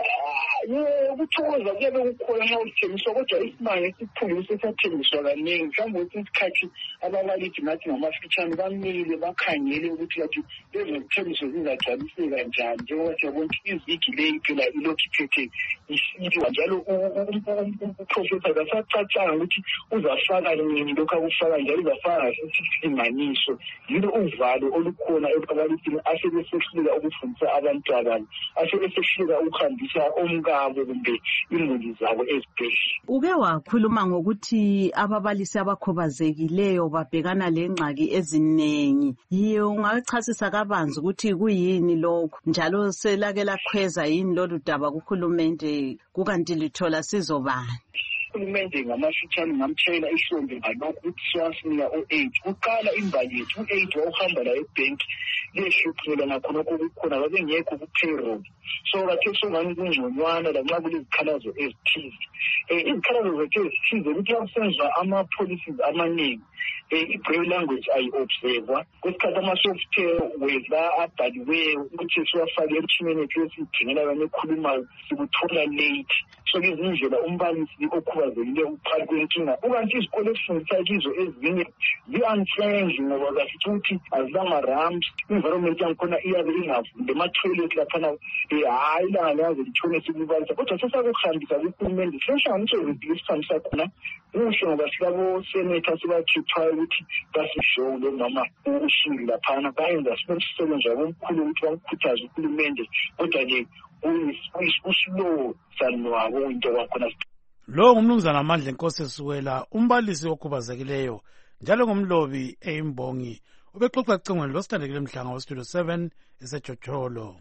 Ukuthokoza kuyabe kukhona nxa uthengiswa kodwa isimanga esikhulu sesathengiswa kaningi mhlawumbe kwesinye isikhathi ababalisi ngathi ngamafitshane bamile bakhangele ukuthi kathi lezo zithengiso zizagcwaliseka njani njengoba siyabona ukuthi iviki leyi phela ilokhu iphethe isilwa njalo uprofesa kasacacanga ukuthi uzafaka nini lokhu akufaka njalo uzafaka isilinganiso yilo uvalo olukhona ebabalisini asebesehluleka ukufundisa abantwana asebesehluleka ukuhambisa omkabo kumbe imuli zabo ezibhedlela. Uke wakhuluma ngokuthi ababalisi abakhubazekileyo babhekana lengxaki ezinengi. Yiyo ungachasisa kabanzi ukuthi kuyini lokho njalo selake lakhweza yini lolu daba kuhulumende kukanti lithola sizobani? Uhulumende ngamafitshane ngamtshayela ihlombe ngalokhu ukuthi siwasinika o-8 kuqala imbali yethu u-8 wawuhamba la ebhenki lehluphela nakhonokho kukhona babengekho ku-payroll so bathe songani kungconywana lanxa kulezikhalazo ezithize izikhalazo zethu ezithize ukuthi yakusenzwa ama-policies amaningi i-braille language ayi-observa kwesikhathi ama-softwares la abhaliweyo ukuthi siwafake emtshineni ethu esiyidingela kanye ekhulumayo sikuthola late so izindlela umbalisi okhubazekileyo uphakathi kwenkinga ukanti izikole esifundisa kizo ezinye zi-unfriendly ngoba kasithi ukuthi azilama-ramps environment yangikhona iyabe ingavunde ama-toilet laphana hayi ilanga liyaze litshone sikubalisa kodwa sesakuhambisa kuhulumende sihlanganiso zempilo esihambisa khona kuhle ngoba silabo-senatha sibakhiphayo ukuthi basishole noma ushili laphana bayenza sisebenzi wabo omkhulu ukuthi bamkhuthaze uhulumende kodwa-ke uslow sani wabo into kwakhona. Lo ngumnumzana Amandla Nkosi Suwela umbalisi okhubazekileyo njalo ngomlobi eyimbongi ubexoxa ecingweni losithandekile mhlanga westudio 7 eseJoJolo.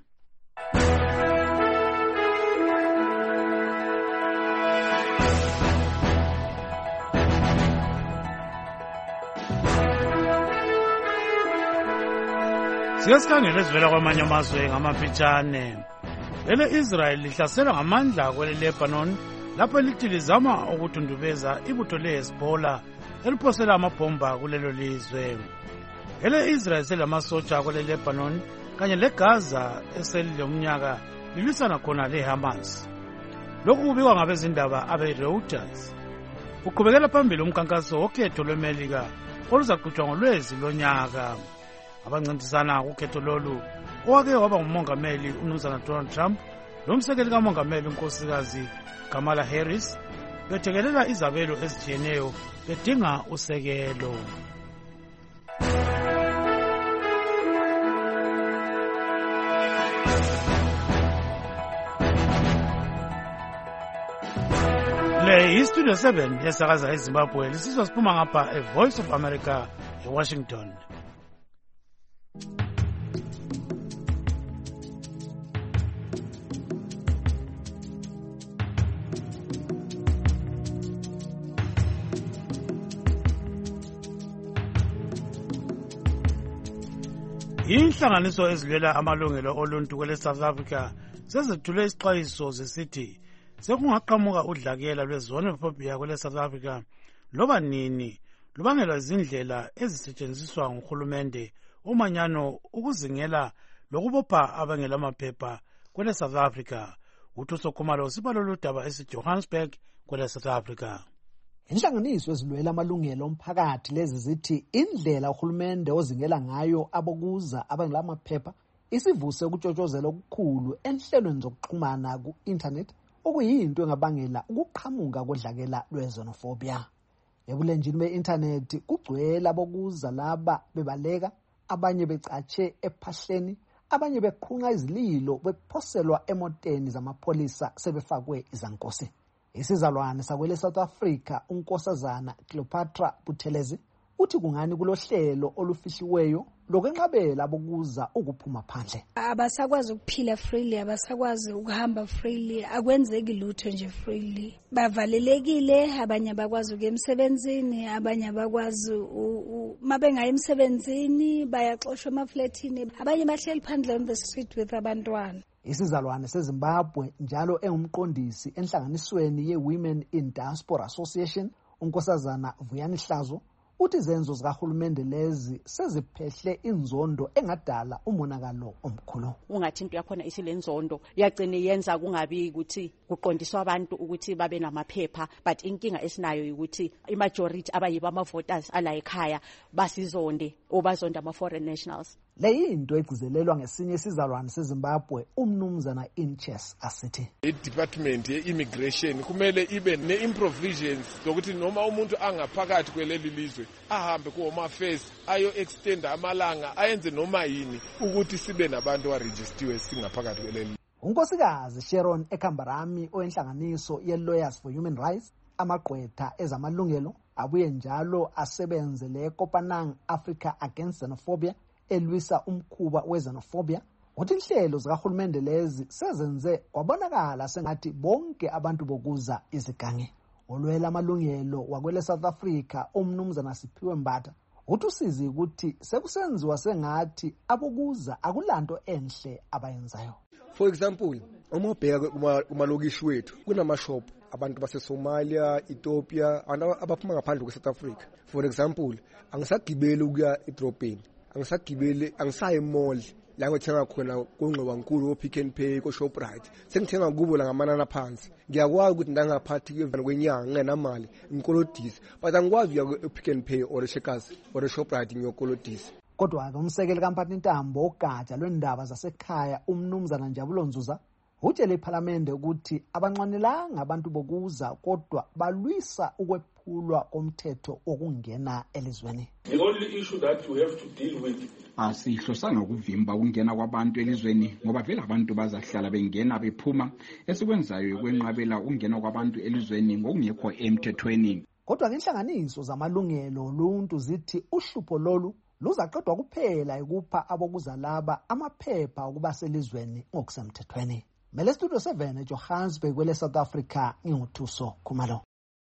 Siyasikhangela ezivela kwamanye amazwe ngamafitshane. Lele Israel lihlasela ngamandla kwele Lebanon lapho lithi lizama ukudundubeza ibutho le-Hezbollah eliphosela amabhomba kulelo lizwe. Lele Israel selamasotsha kwele Lebanon kanye leGaza eselilomnyaka lilwisana khona leHamas. Lokhu kubikwa ngabezindaba abe-Reuters. Uqhubekela phambili umkhankaso wokhetho lweMelika oluzaqhutshwa ngoLwezi lonyaka. Abancintisana kukhetho lolu owake waba ngumongameli umnumzana Donald Trump lomsekeli kamongameli unkosikazi Kamala Harris bethekelela izabelo ezitshiyeneyo bedinga usekelo. Le iStudio 7 yesakaza eZimbabwe lisizwa siphuma ngapha eVoice of America eWashington. Inhlanganiso ezilwela amalungelo oluntu kwele South Africa sezethule isixwayiso zisithi sekungaqhamuka udlakela lwezoonophobia kwele South Africa loba nini lubangelwa izindlela ezisetshenziswa nguhulumende umanyano ukuzingela lokubopha abangelamaphepha kwele South Africa. Uthuso Khumalo sibalo ludaba esiJohannesburg kwele South Africa. Inhlanganiso ezilwela amalungelo omphakathi lezi zithi indlela uhulumende ozingela ngayo abokuza abangelamaphepha isivuse ukutshotshozela okukhulu enhlelweni zokuxhumana ku-internet okuyinto engabangela ukuqhamuka kodlakela lwezonofobia. Ebulenjini be-internet kugcwele abokuza laba bebaleka, abanye becatshe ephahleni, abanye beqhunqa izililo bephoselwa emoteni zamapholisa sebefakwe izankosi. Isizalwane sakwele South Africa unkosazana Cleopatra Buthelezi uthi kungani kulohlelo olufihliweyo lokwenqabela abokuza ukuphuma phandle. Abasakwazi ukuphila freely, abasakwazi ukuhamba freely, akwenzeki lutho nje freely. Bavalelekile, abanye abakwazi ukuya emsebenzini, abanye abakwazi mabengayi emsebenzini bayaxoshwa emafletini, abanye bahleli phandle on the street with abantwana. Isizalwane seZimbabwe njalo engumqondisi enhlanganisweni ye-Women in Diaspora Association, uNkosazana Vuyani Hlazo, uthi izenzo zikahulumende lezi seziphehle inzondo engadala umonakalo omkhulu. Ungathi into yakhona isilenzondo yagcina yenza kungabi ukuthi kuqondiswa abantu ukuthi babe namaphepha, but inkinga esinayo ukuthi imajority abayiba ama-voters ala ekhaya basizonde obazonda ama-foreign nationals. Le into egcizelelwa ngesinye isizalwane seZimbabwe umnumzana Inches asithi i-department ye-immigration kumele ibe ne-improvisions zokuthi noma umuntu angaphakathi kweleli lizwe ahambe ku-home affairs ayo-extenda amalanga ayenze noma yini ukuthi sibe nabantu arejistiwe singaphakathi kweleli. uNkosikazi Sharon Ekambarami oyenhlanganiso ye-Lawyers for Human Rights, amagqwetha ezamalungelo, abuye njalo asebenze le-Kopanang Africa Against Xenophobia elwisa umkhuba we-xenophobia, uthi inhlelo zikahulumende lezi sezenze kwabonakala sengathi bonke abantu bokuza izigange. Olwela amalungelo wakwele South Africa umnumzana Siphiwe Mbatha uthi usizi ukuthi sekusenziwa sengathi abokuza akulanto enhle abayenzayo. For example, uma ubheka kumalokishi wethu kunamashop abantu baseSomalia, Ethiopia, abaphuma ngaphandle kwe-South Africa. For example, angisagibeli ukuya edrobheni, angisayi emall la ngithenga khona kongqobankulu Pick n Pay ko Shoprite, sengithenga kubo la ngamanana phansi. Ngiyakwazi ukuthi ndangaphathi kwevana kwenyanga ngenamali ngikolodisi, but angikwazi ukuya Pick n Pay or Checkers or Shoprite ngiyokolodisa. Kodwa-ke umsekeli kaMphathintaba ogatsha lwendaba zasekhaya umnumzana Njabulo Nzuza utshele iPhalamende ukuthi abanqwanelanga abantu bokuza kodwa balwisa ukwephulwa komthetho okungena elizweni. The only issue that we have to deal with asihlosanga ukuvimba ukungena kwabantu elizweni ngoba vele abantu bazahlala bengena bephuma. Esikwenzayo kwenqabela ukungena kwabantu elizweni ngokungekho emthethweni. Kodwa inhlanganiso zamalungelo oluntu zithi uhlupho lolu luzaqedwa kuphela ukupha abokuza laba amaphepha okuba selizweni ngokusemthethweni. Mele Studio 7 eJohannesburg kwele South Africa nginguthuso Khumalo.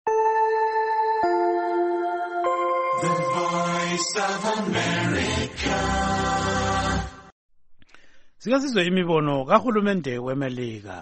The Voice of America. Sikasizwe imibono kahulumende weMelika.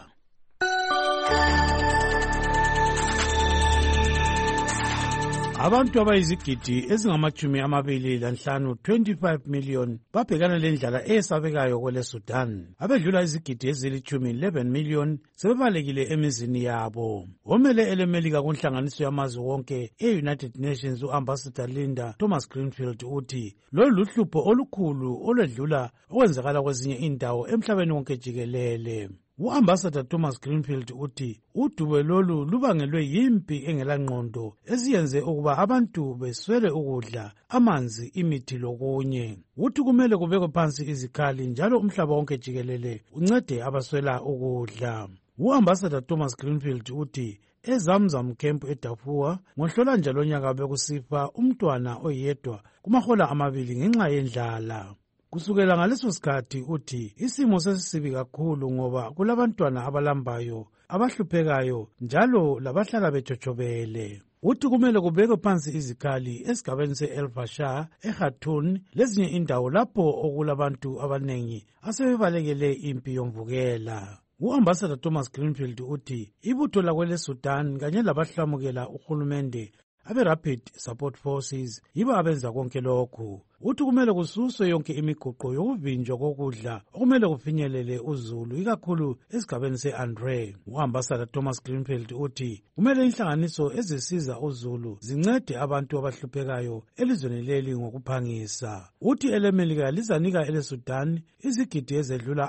Abantu abayizigidi ezingama-25 25 million babhekana lendlala esabekayo kwele Sudan. Abedlula izigidi ezili-11 million sebebalekile emizini yabo. Omele eleMelika kunhlanganiso yamazwe wonke e-United Nations u-Ambassador Linda Thomas-Greenfield uthi lolu luhlupho olukhulu olwedlula okwenzakala kwezinye indawo emhlabeni wonke jikelele. U-Ambassador Thomas-Greenfield uthi udube lolu lubangelwe yimpi engelangqondo eziyenze ukuba abantu beswele ukudla, amanzi, imithi lokunye. Uthi kumele kubekwe phansi izikhali njalo umhlaba wonke jikelele uncede abaswela ukudla. U-Ambassador Thomas-Greenfield uthi eZamzam Camp eDarfur ngoHlola njalo nyaka bekusifa umntwana oyedwa kumahola 2 ngenxa yendlala. Kusukela ngaleso sikhathi uthi isimo sesisibi kakhulu ngoba kulabantwana abalambayo, abahluphekayo njalo labahlala bejojobele. Uthi kumele kubekwe phansi izikhali esigabeni se-El Fasher, eKhartoum lezinye indawo lapho okulabantu abanengi asebebalekele impi yomvukela. U-Ambassador Thomas-Greenfield uthi ibutho lakwele Sudan kanye labahlamukela uhulumende abe-Rapid Support Forces yibo abenza konke lokhu. Uthi kumele kususwe yonke imiguqo yokuvinjwa kokudla okumele kufinyelele uzulu ikakhulu esigabeni se-Andre. U-Ambassador Thomas-Greenfield uthi kumele inhlanganiso ezisiza uzulu zincede abantu abahluphekayo elizweni leli ngokuphangisa. Uthi eleMelika lizanika eleSudan izigidi ezedlula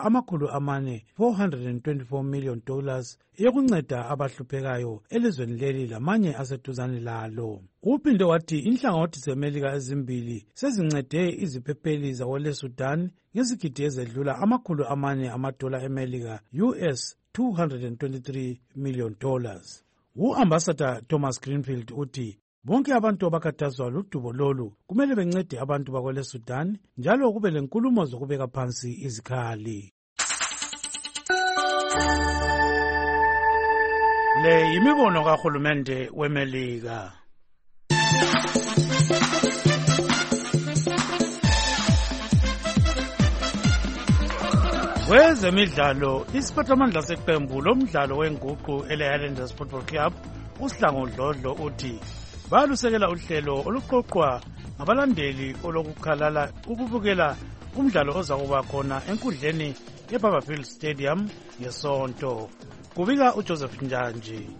$424 million yokunceda abahluphekayo elizweni leli lamanye aseduzane lalo. Uphinde wathi inhlangothi zeMelika ezimbili sezincede iziphepheli zakwele Sudan ngezigidi ezedlula $400 eMelika US $223 million. U-Ambassador Thomas-Greenfield uthi Bonke abantu abakhathazwa ludubo lolu kumele bencede abantu bakwele Sudan njalo kube lenkulumo zokubeka phansi izikhali. Le yimibono kahulumende weMelika. Kwezemidlalo, isiphathamandla seqembu lomdlalo wenguqu ele-Highlanders Football Club uSihlangu Dlodlo uthi balusekela uhlelo oluqoqwa ngabalandeli olokukhalala ukubukela umdlalo ozakuba khona enkundleni yeBarberville Stadium ngeSonto. Kubika uJoseph Njanji.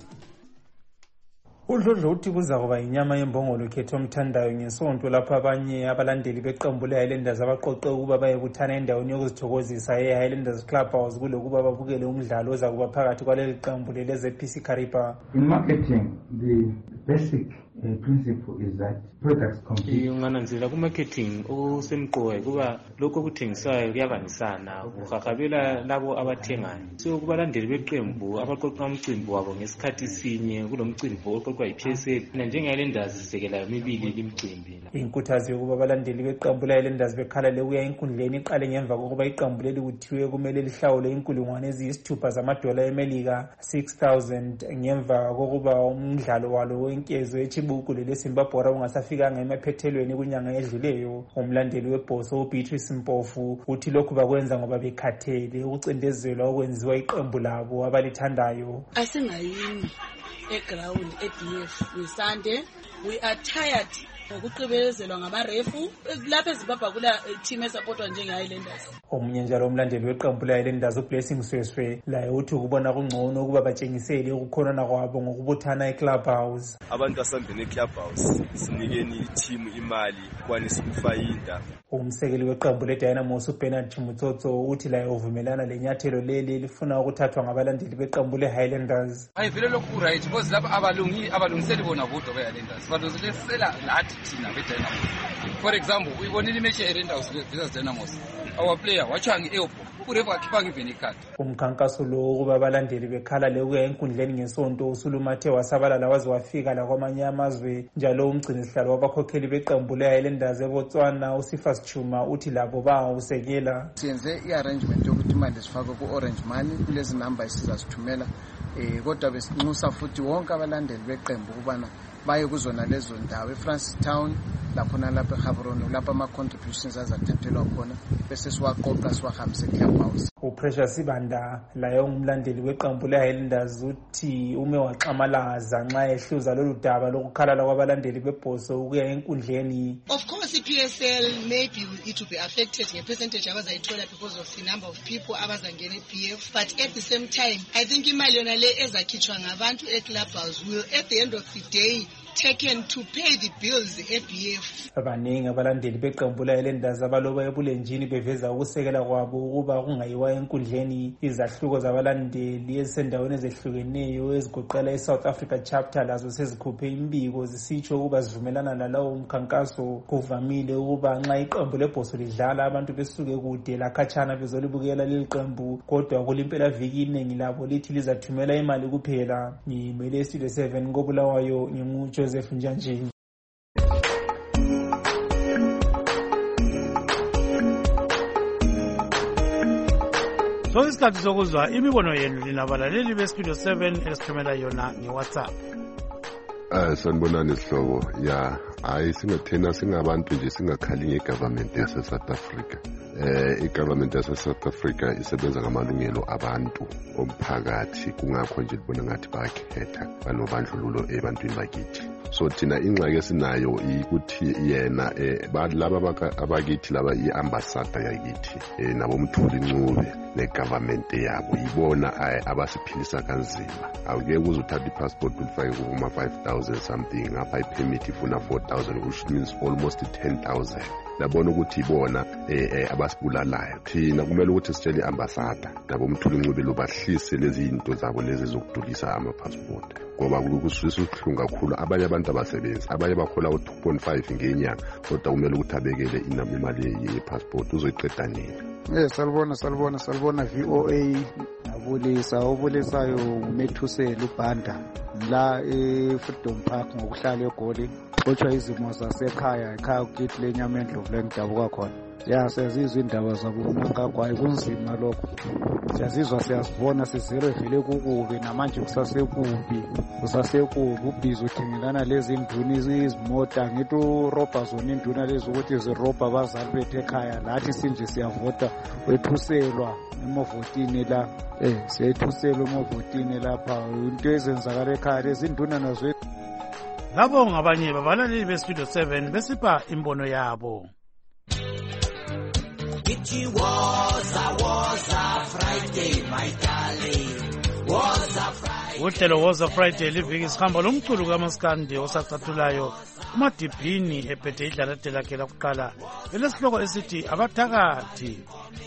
UDlodlo uthi kuzakuba inyama yembongolo khetho omthandayo ngeSonto lapho abanye abalandeli beqembu le-Highlanders abaqoqe ukuba bayebuthana endaweni yokuzithokozisa e-Highlanders Club House kulokuba babukele umdlalo ozakuba phakathi kwaleli qembu le-ZPC Kariba. In marketing, the basic principle is that products compete. Ungananzela ku-marketing okusemqoka kuba lokho okuthengisayo kuyabangisana kuhahhabela labo abathengayo. So kubalandeli beqembu abaqoqa umcimbi wabo ngesikhathi sinye kulo mcimbi oqoqwa yi-PSL njenge-Highlanders sisekela yomibili limcimbi. Inkuthazo yokuba abalandeli beqembu le-Highlanders bekhalale ukuya enkundleni iqale ngemva kokuba iqembu leli kuthiwe kumele lihlawule inkulungwane eziyisithupha zamadola eMelika 6,000 ngemva kokuba umdlalo walo wenkezo echibuku leleZimbabwe ungasafikanga emaphethelweni kunyanga edluleyo. Umlandeli webhoso uBeatrice Mpofu uthi lokhu bakwenza ngoba bekhathele ukucindezelwa okwenziwa iqembu labo abalithandayo. Asingayini eground eDF ngeSunday, we are tired ngokuqibelezelwa ngamarefu lapha eZimbabwe kula team esupportwa njenge-Highlanders. Omunye njalo umlandeli weqembu le-Highlanders uBlessing Sweswe laye uthi ukubona kungcono ukuba batshengisele ukukhonana kwabo ngokubuthana eClub House. Abantu asambene eClub House sinikeni iteam imali kwanisa ukufayinda. Umsekeli weqembu leDynamos uBernard Chimutsotso uthi laye uvumelana lenyathelo leli lifuna ukuthathwa ngabalandeli beqembu le-Highlanders. Ayivele lokhu right because lapha abalungiseli bona bodwa be-Highlanders badozisela lathi thina be-Dynamos. For example, uyibonile imechi ye-Highlanders versus Dynamos. Our player wachanga e-airport urefa akhipha iveni card. Umkhankaso lo wokuba abalandeli bekhalale ukuya enkundleni ngeSonto usulumathe wasabalala waze wafika la kwamanye amazwe. Njalo umgcinisihlalo wabakhokheli beqembu le-Highlanders eBotswana uSifas Chuma uthi labo bawusekela. Siyenze i-arrangement yokuthi imali sifake ku-Orange Money kulezi number esizazithumela kodwa besinxusa futhi wonke abalandeli beqembu kubana baye kuzona lezo ndawo eFrancistown lapho nalapha eGaborone lapha ama-contributions azathathelwa khona bese siwaqoqa siwahambise eClub House. uPrecious Sibanda laye ungumlandeli weqembu le-Highlanders uthi ume waxamalaza nxa ehluza lolu daba lokukhalala kwabalandeli bebhoso ukuya enkundleni. Of course i-PSL maybe it will be affected nge-percentage abazayithola because of the number of people abazangena e-PF, but at the same time I think imali yona le ezakhitshwa ngabantu eClub House will at the end of the day taken to pay the bills eBF. Abaningi abalandeli beqembu le-Highlanders abaloba ebulenjini beveza ukusekela kwabo ukuba kungayiwa enkundleni izahluko zabalandeli ezisendaweni ezehlukeneyo ezigoqela iSouth Africa chapter lazo sezikhuphe imbiko zisitsho ukuba zivumelana nalawo mkhankaso. Kuvamile ukuba nxa iqembu lebhoso lidlala abantu besuke kude lakhatshana bezolibukela leli qembu, kodwa kulimpela viki iningi labo lithi lizathumela imali kuphela. Ngimele Studio 7 koBulawayo Joseph Njanji. So isikhathi sokuzwa imibono yenu linabalaleli beStudio 7 esithumela yona ngeWhatsApp. Sanibonani sihlobo. Ya, hayi singathena singabantu nje singakhali ngegovernment yase South Africa. I-government yase South Africa isebenza ngamalungelo abantu omphakathi, kungakho nje libona ngathi bakhetha banobandlululo ebantwini bakithi. So thina ingxaki esinayo ukuthi yena laba abakithi laba i-ambassador yakithi nabomthuli Ncube ne-government yabo yibona abasiphilisa kanzima. Awuke uzothatha i-passport ufake kuma 5,000 something, ngapha i-permit ifuna 4,000, which means almost 10,000. Labona ukuthi ibona abasibulalayo. Thina kumele ukuthi sitshele i-ambassador nabomthuli Ncube lobahlise lezi zinto zabo lezi zokudulisa ama-passport, ngoba kususa ubuhlungu kakhulu. Abanye abantu abasebenzi, abanye bakhola u2.5 ngenyanga, kodwa kumele ukuthi abekele imali ye-passport uzoyiqeda nini. Salibona VOA. Ubulisayo Methusela uBhanda la e-Freedom Park ngokuhlala eGoli kodwa izimo zasekhaya ekhaya ukithi lenyama endlovu lengidabuka khona siyazizwa indaba zabomangagwayi kunzima lokho siyazizwa siyazibona sizele vele kukubi namanje kusasekubi ubhizi uthengelana lezi nduna izimota ngithi urobha zona induna lezi ukuthi zirobha abazali bethu ekhaya lathi sinje siyavota wethuselwa emavotini la siyethuselwa emavotini lapha into ezenzakala ekhaya lezi nduna nazo labo ngabanye babalaleli bestudio 7 besipha imbono yabo. It was a Friday, my darling. Was a Friday. Uhlelo was a Friday liviki sihamba lomculo kaMaskandi osacathulayo uMadibhini ephethe idlalade lakhe lokuqala elesihloko esithi abathakathi.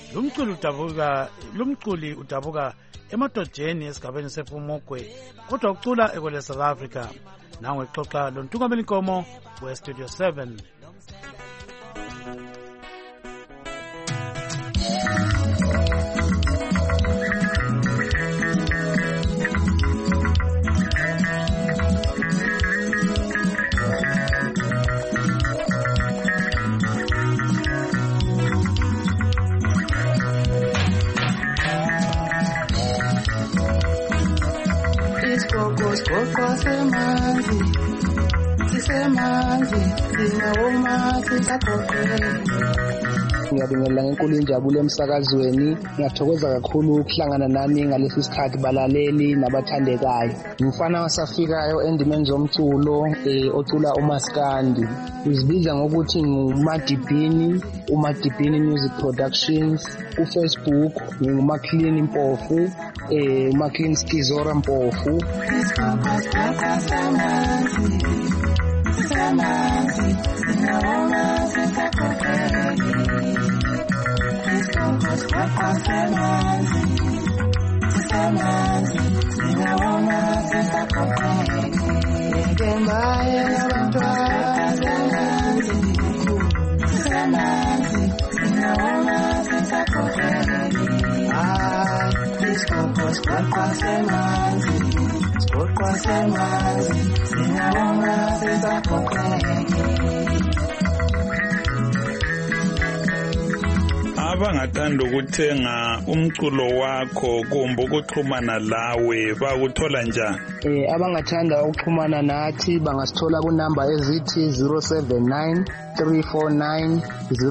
Lumculi udabuka emadojeni esigabeni sePhumogwe kodwa ucula ekwele South Africa. Nangu exoxa lontungameli Nkomo weStudio 7. Ngiyabingelela ngenkulu injabulo emsakazweni. Ngiyathokoza kakhulu ukuhlangana nani ngalesi sikhathi balaleli nabathandekayo. Ngumfana wasafikayo endimeni zomculo ocula uMaskandi. Uzibiza ngokuthi nguMadibhini, uMadibhini Music Productions. kuFacebook nguMaclean Mpofu, uMaclean Skizora Mpofu. Abangathanda ukuthenga umculo wakho kumbe ukuxhumana lawe bakuthola njani? Abangathanda ukuxhumana nathi bangasithola kunamba ezithi 079 349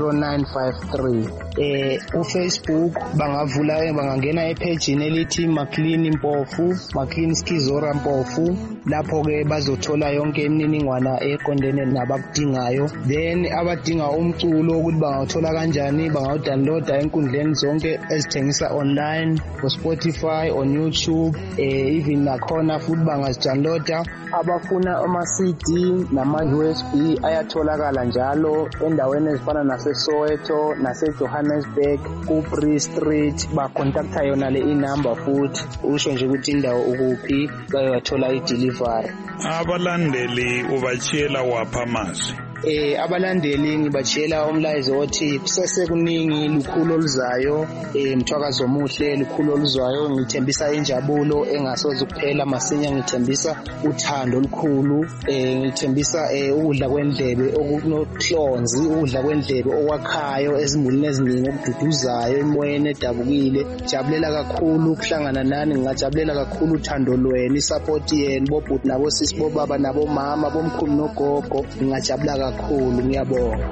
0953. uFacebook bangangena epagini elithi Maclean Mpofu, Maclean Skizora Mpofu. Lapho ke bazothola yonke imininingwana eqondene nabakudingayo. Then abadinga umculo ukuthi bangawuthola kanjani, bangawudownloada enkundleni zonke ezithengisa online, ku Spotify, on YouTube, even nakhona futhi bangazidownloada. Abafuna ama CD nama USB ayatholakala njalo endaweni ezifana naseSoweto, naseJohannesburg, kuBree Street. Bacontacta yona le inamba futhi usho nje ukuthi indawo ukuphi bayothola idelivery. Abalandeli ubachiyela wapha amazwi? Abalandeli ngibachiyela umlayezo othi kusesekuningi lukhulu oluzayo, mthwakazo omuhle lukhulu oluzayo. Ngithembisa injabulo engasoze kuphela masinya, ngithembisa uthando olukhulu, ngithembisa ukudla kwendlebe okunohlonzi, ukudla kwendlebe okwakhayo ezimulini eziningi okududuzayo emoyeni edabukile. Jabulela kakhulu ukuhlangana nani, ngingajabulela kakhulu uthando lwenu, isupport yenu bobhuti nabo sisi bobaba nabo mama bomkhulu nogogo. Ngingajabula kakhulu, ngiyabonga.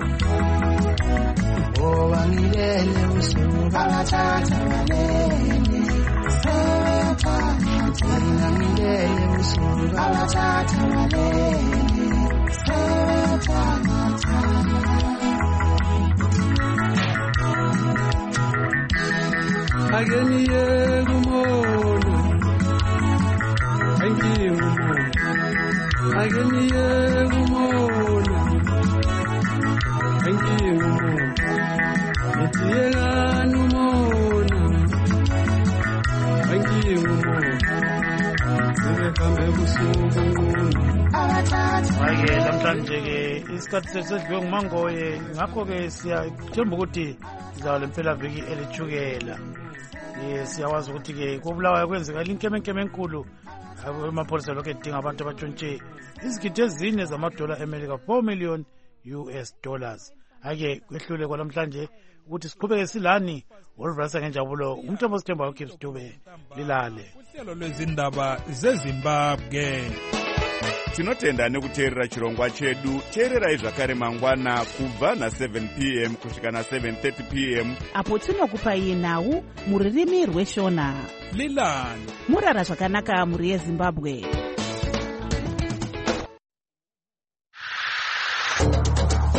Ngilele usuku abathatha balele, ngilele usuku abathatha balele, Ageniye gumono, angiye gumono, ageniye gumono, angiye gumono, nitiyela numono, angiye gumono, sebehambe busuku. Hayi namhlanje ke isikhathi sesedliwe ngumangoye, ngakho ke siyathemba ukuthi sizaba lempela viki elithukela. Siyawazi ukuthi ke kubulawayo kwenzeka inkemenkeme enkulu amapholisa lokhu edinga abantu abatshontshe izigidi ezine zamadola emelika, $4 million. Ake kwehlule kwalamhlanje ukuthi siqhubeke silani. Wolverasa ngenjabulo, umthombo sithemba uKips Dube, lilale. Uhlelo lwezindaba zeZimbabwe. Tinotenda nekuteerera chirongwa chedu. Teererai zvakare mangwana kubva na7 p.m. kusvika na7:30 p.m. apo tinokupai nhau muririmi rweshona. Lilale. Murara zvakanaka muri yeZimbabwe.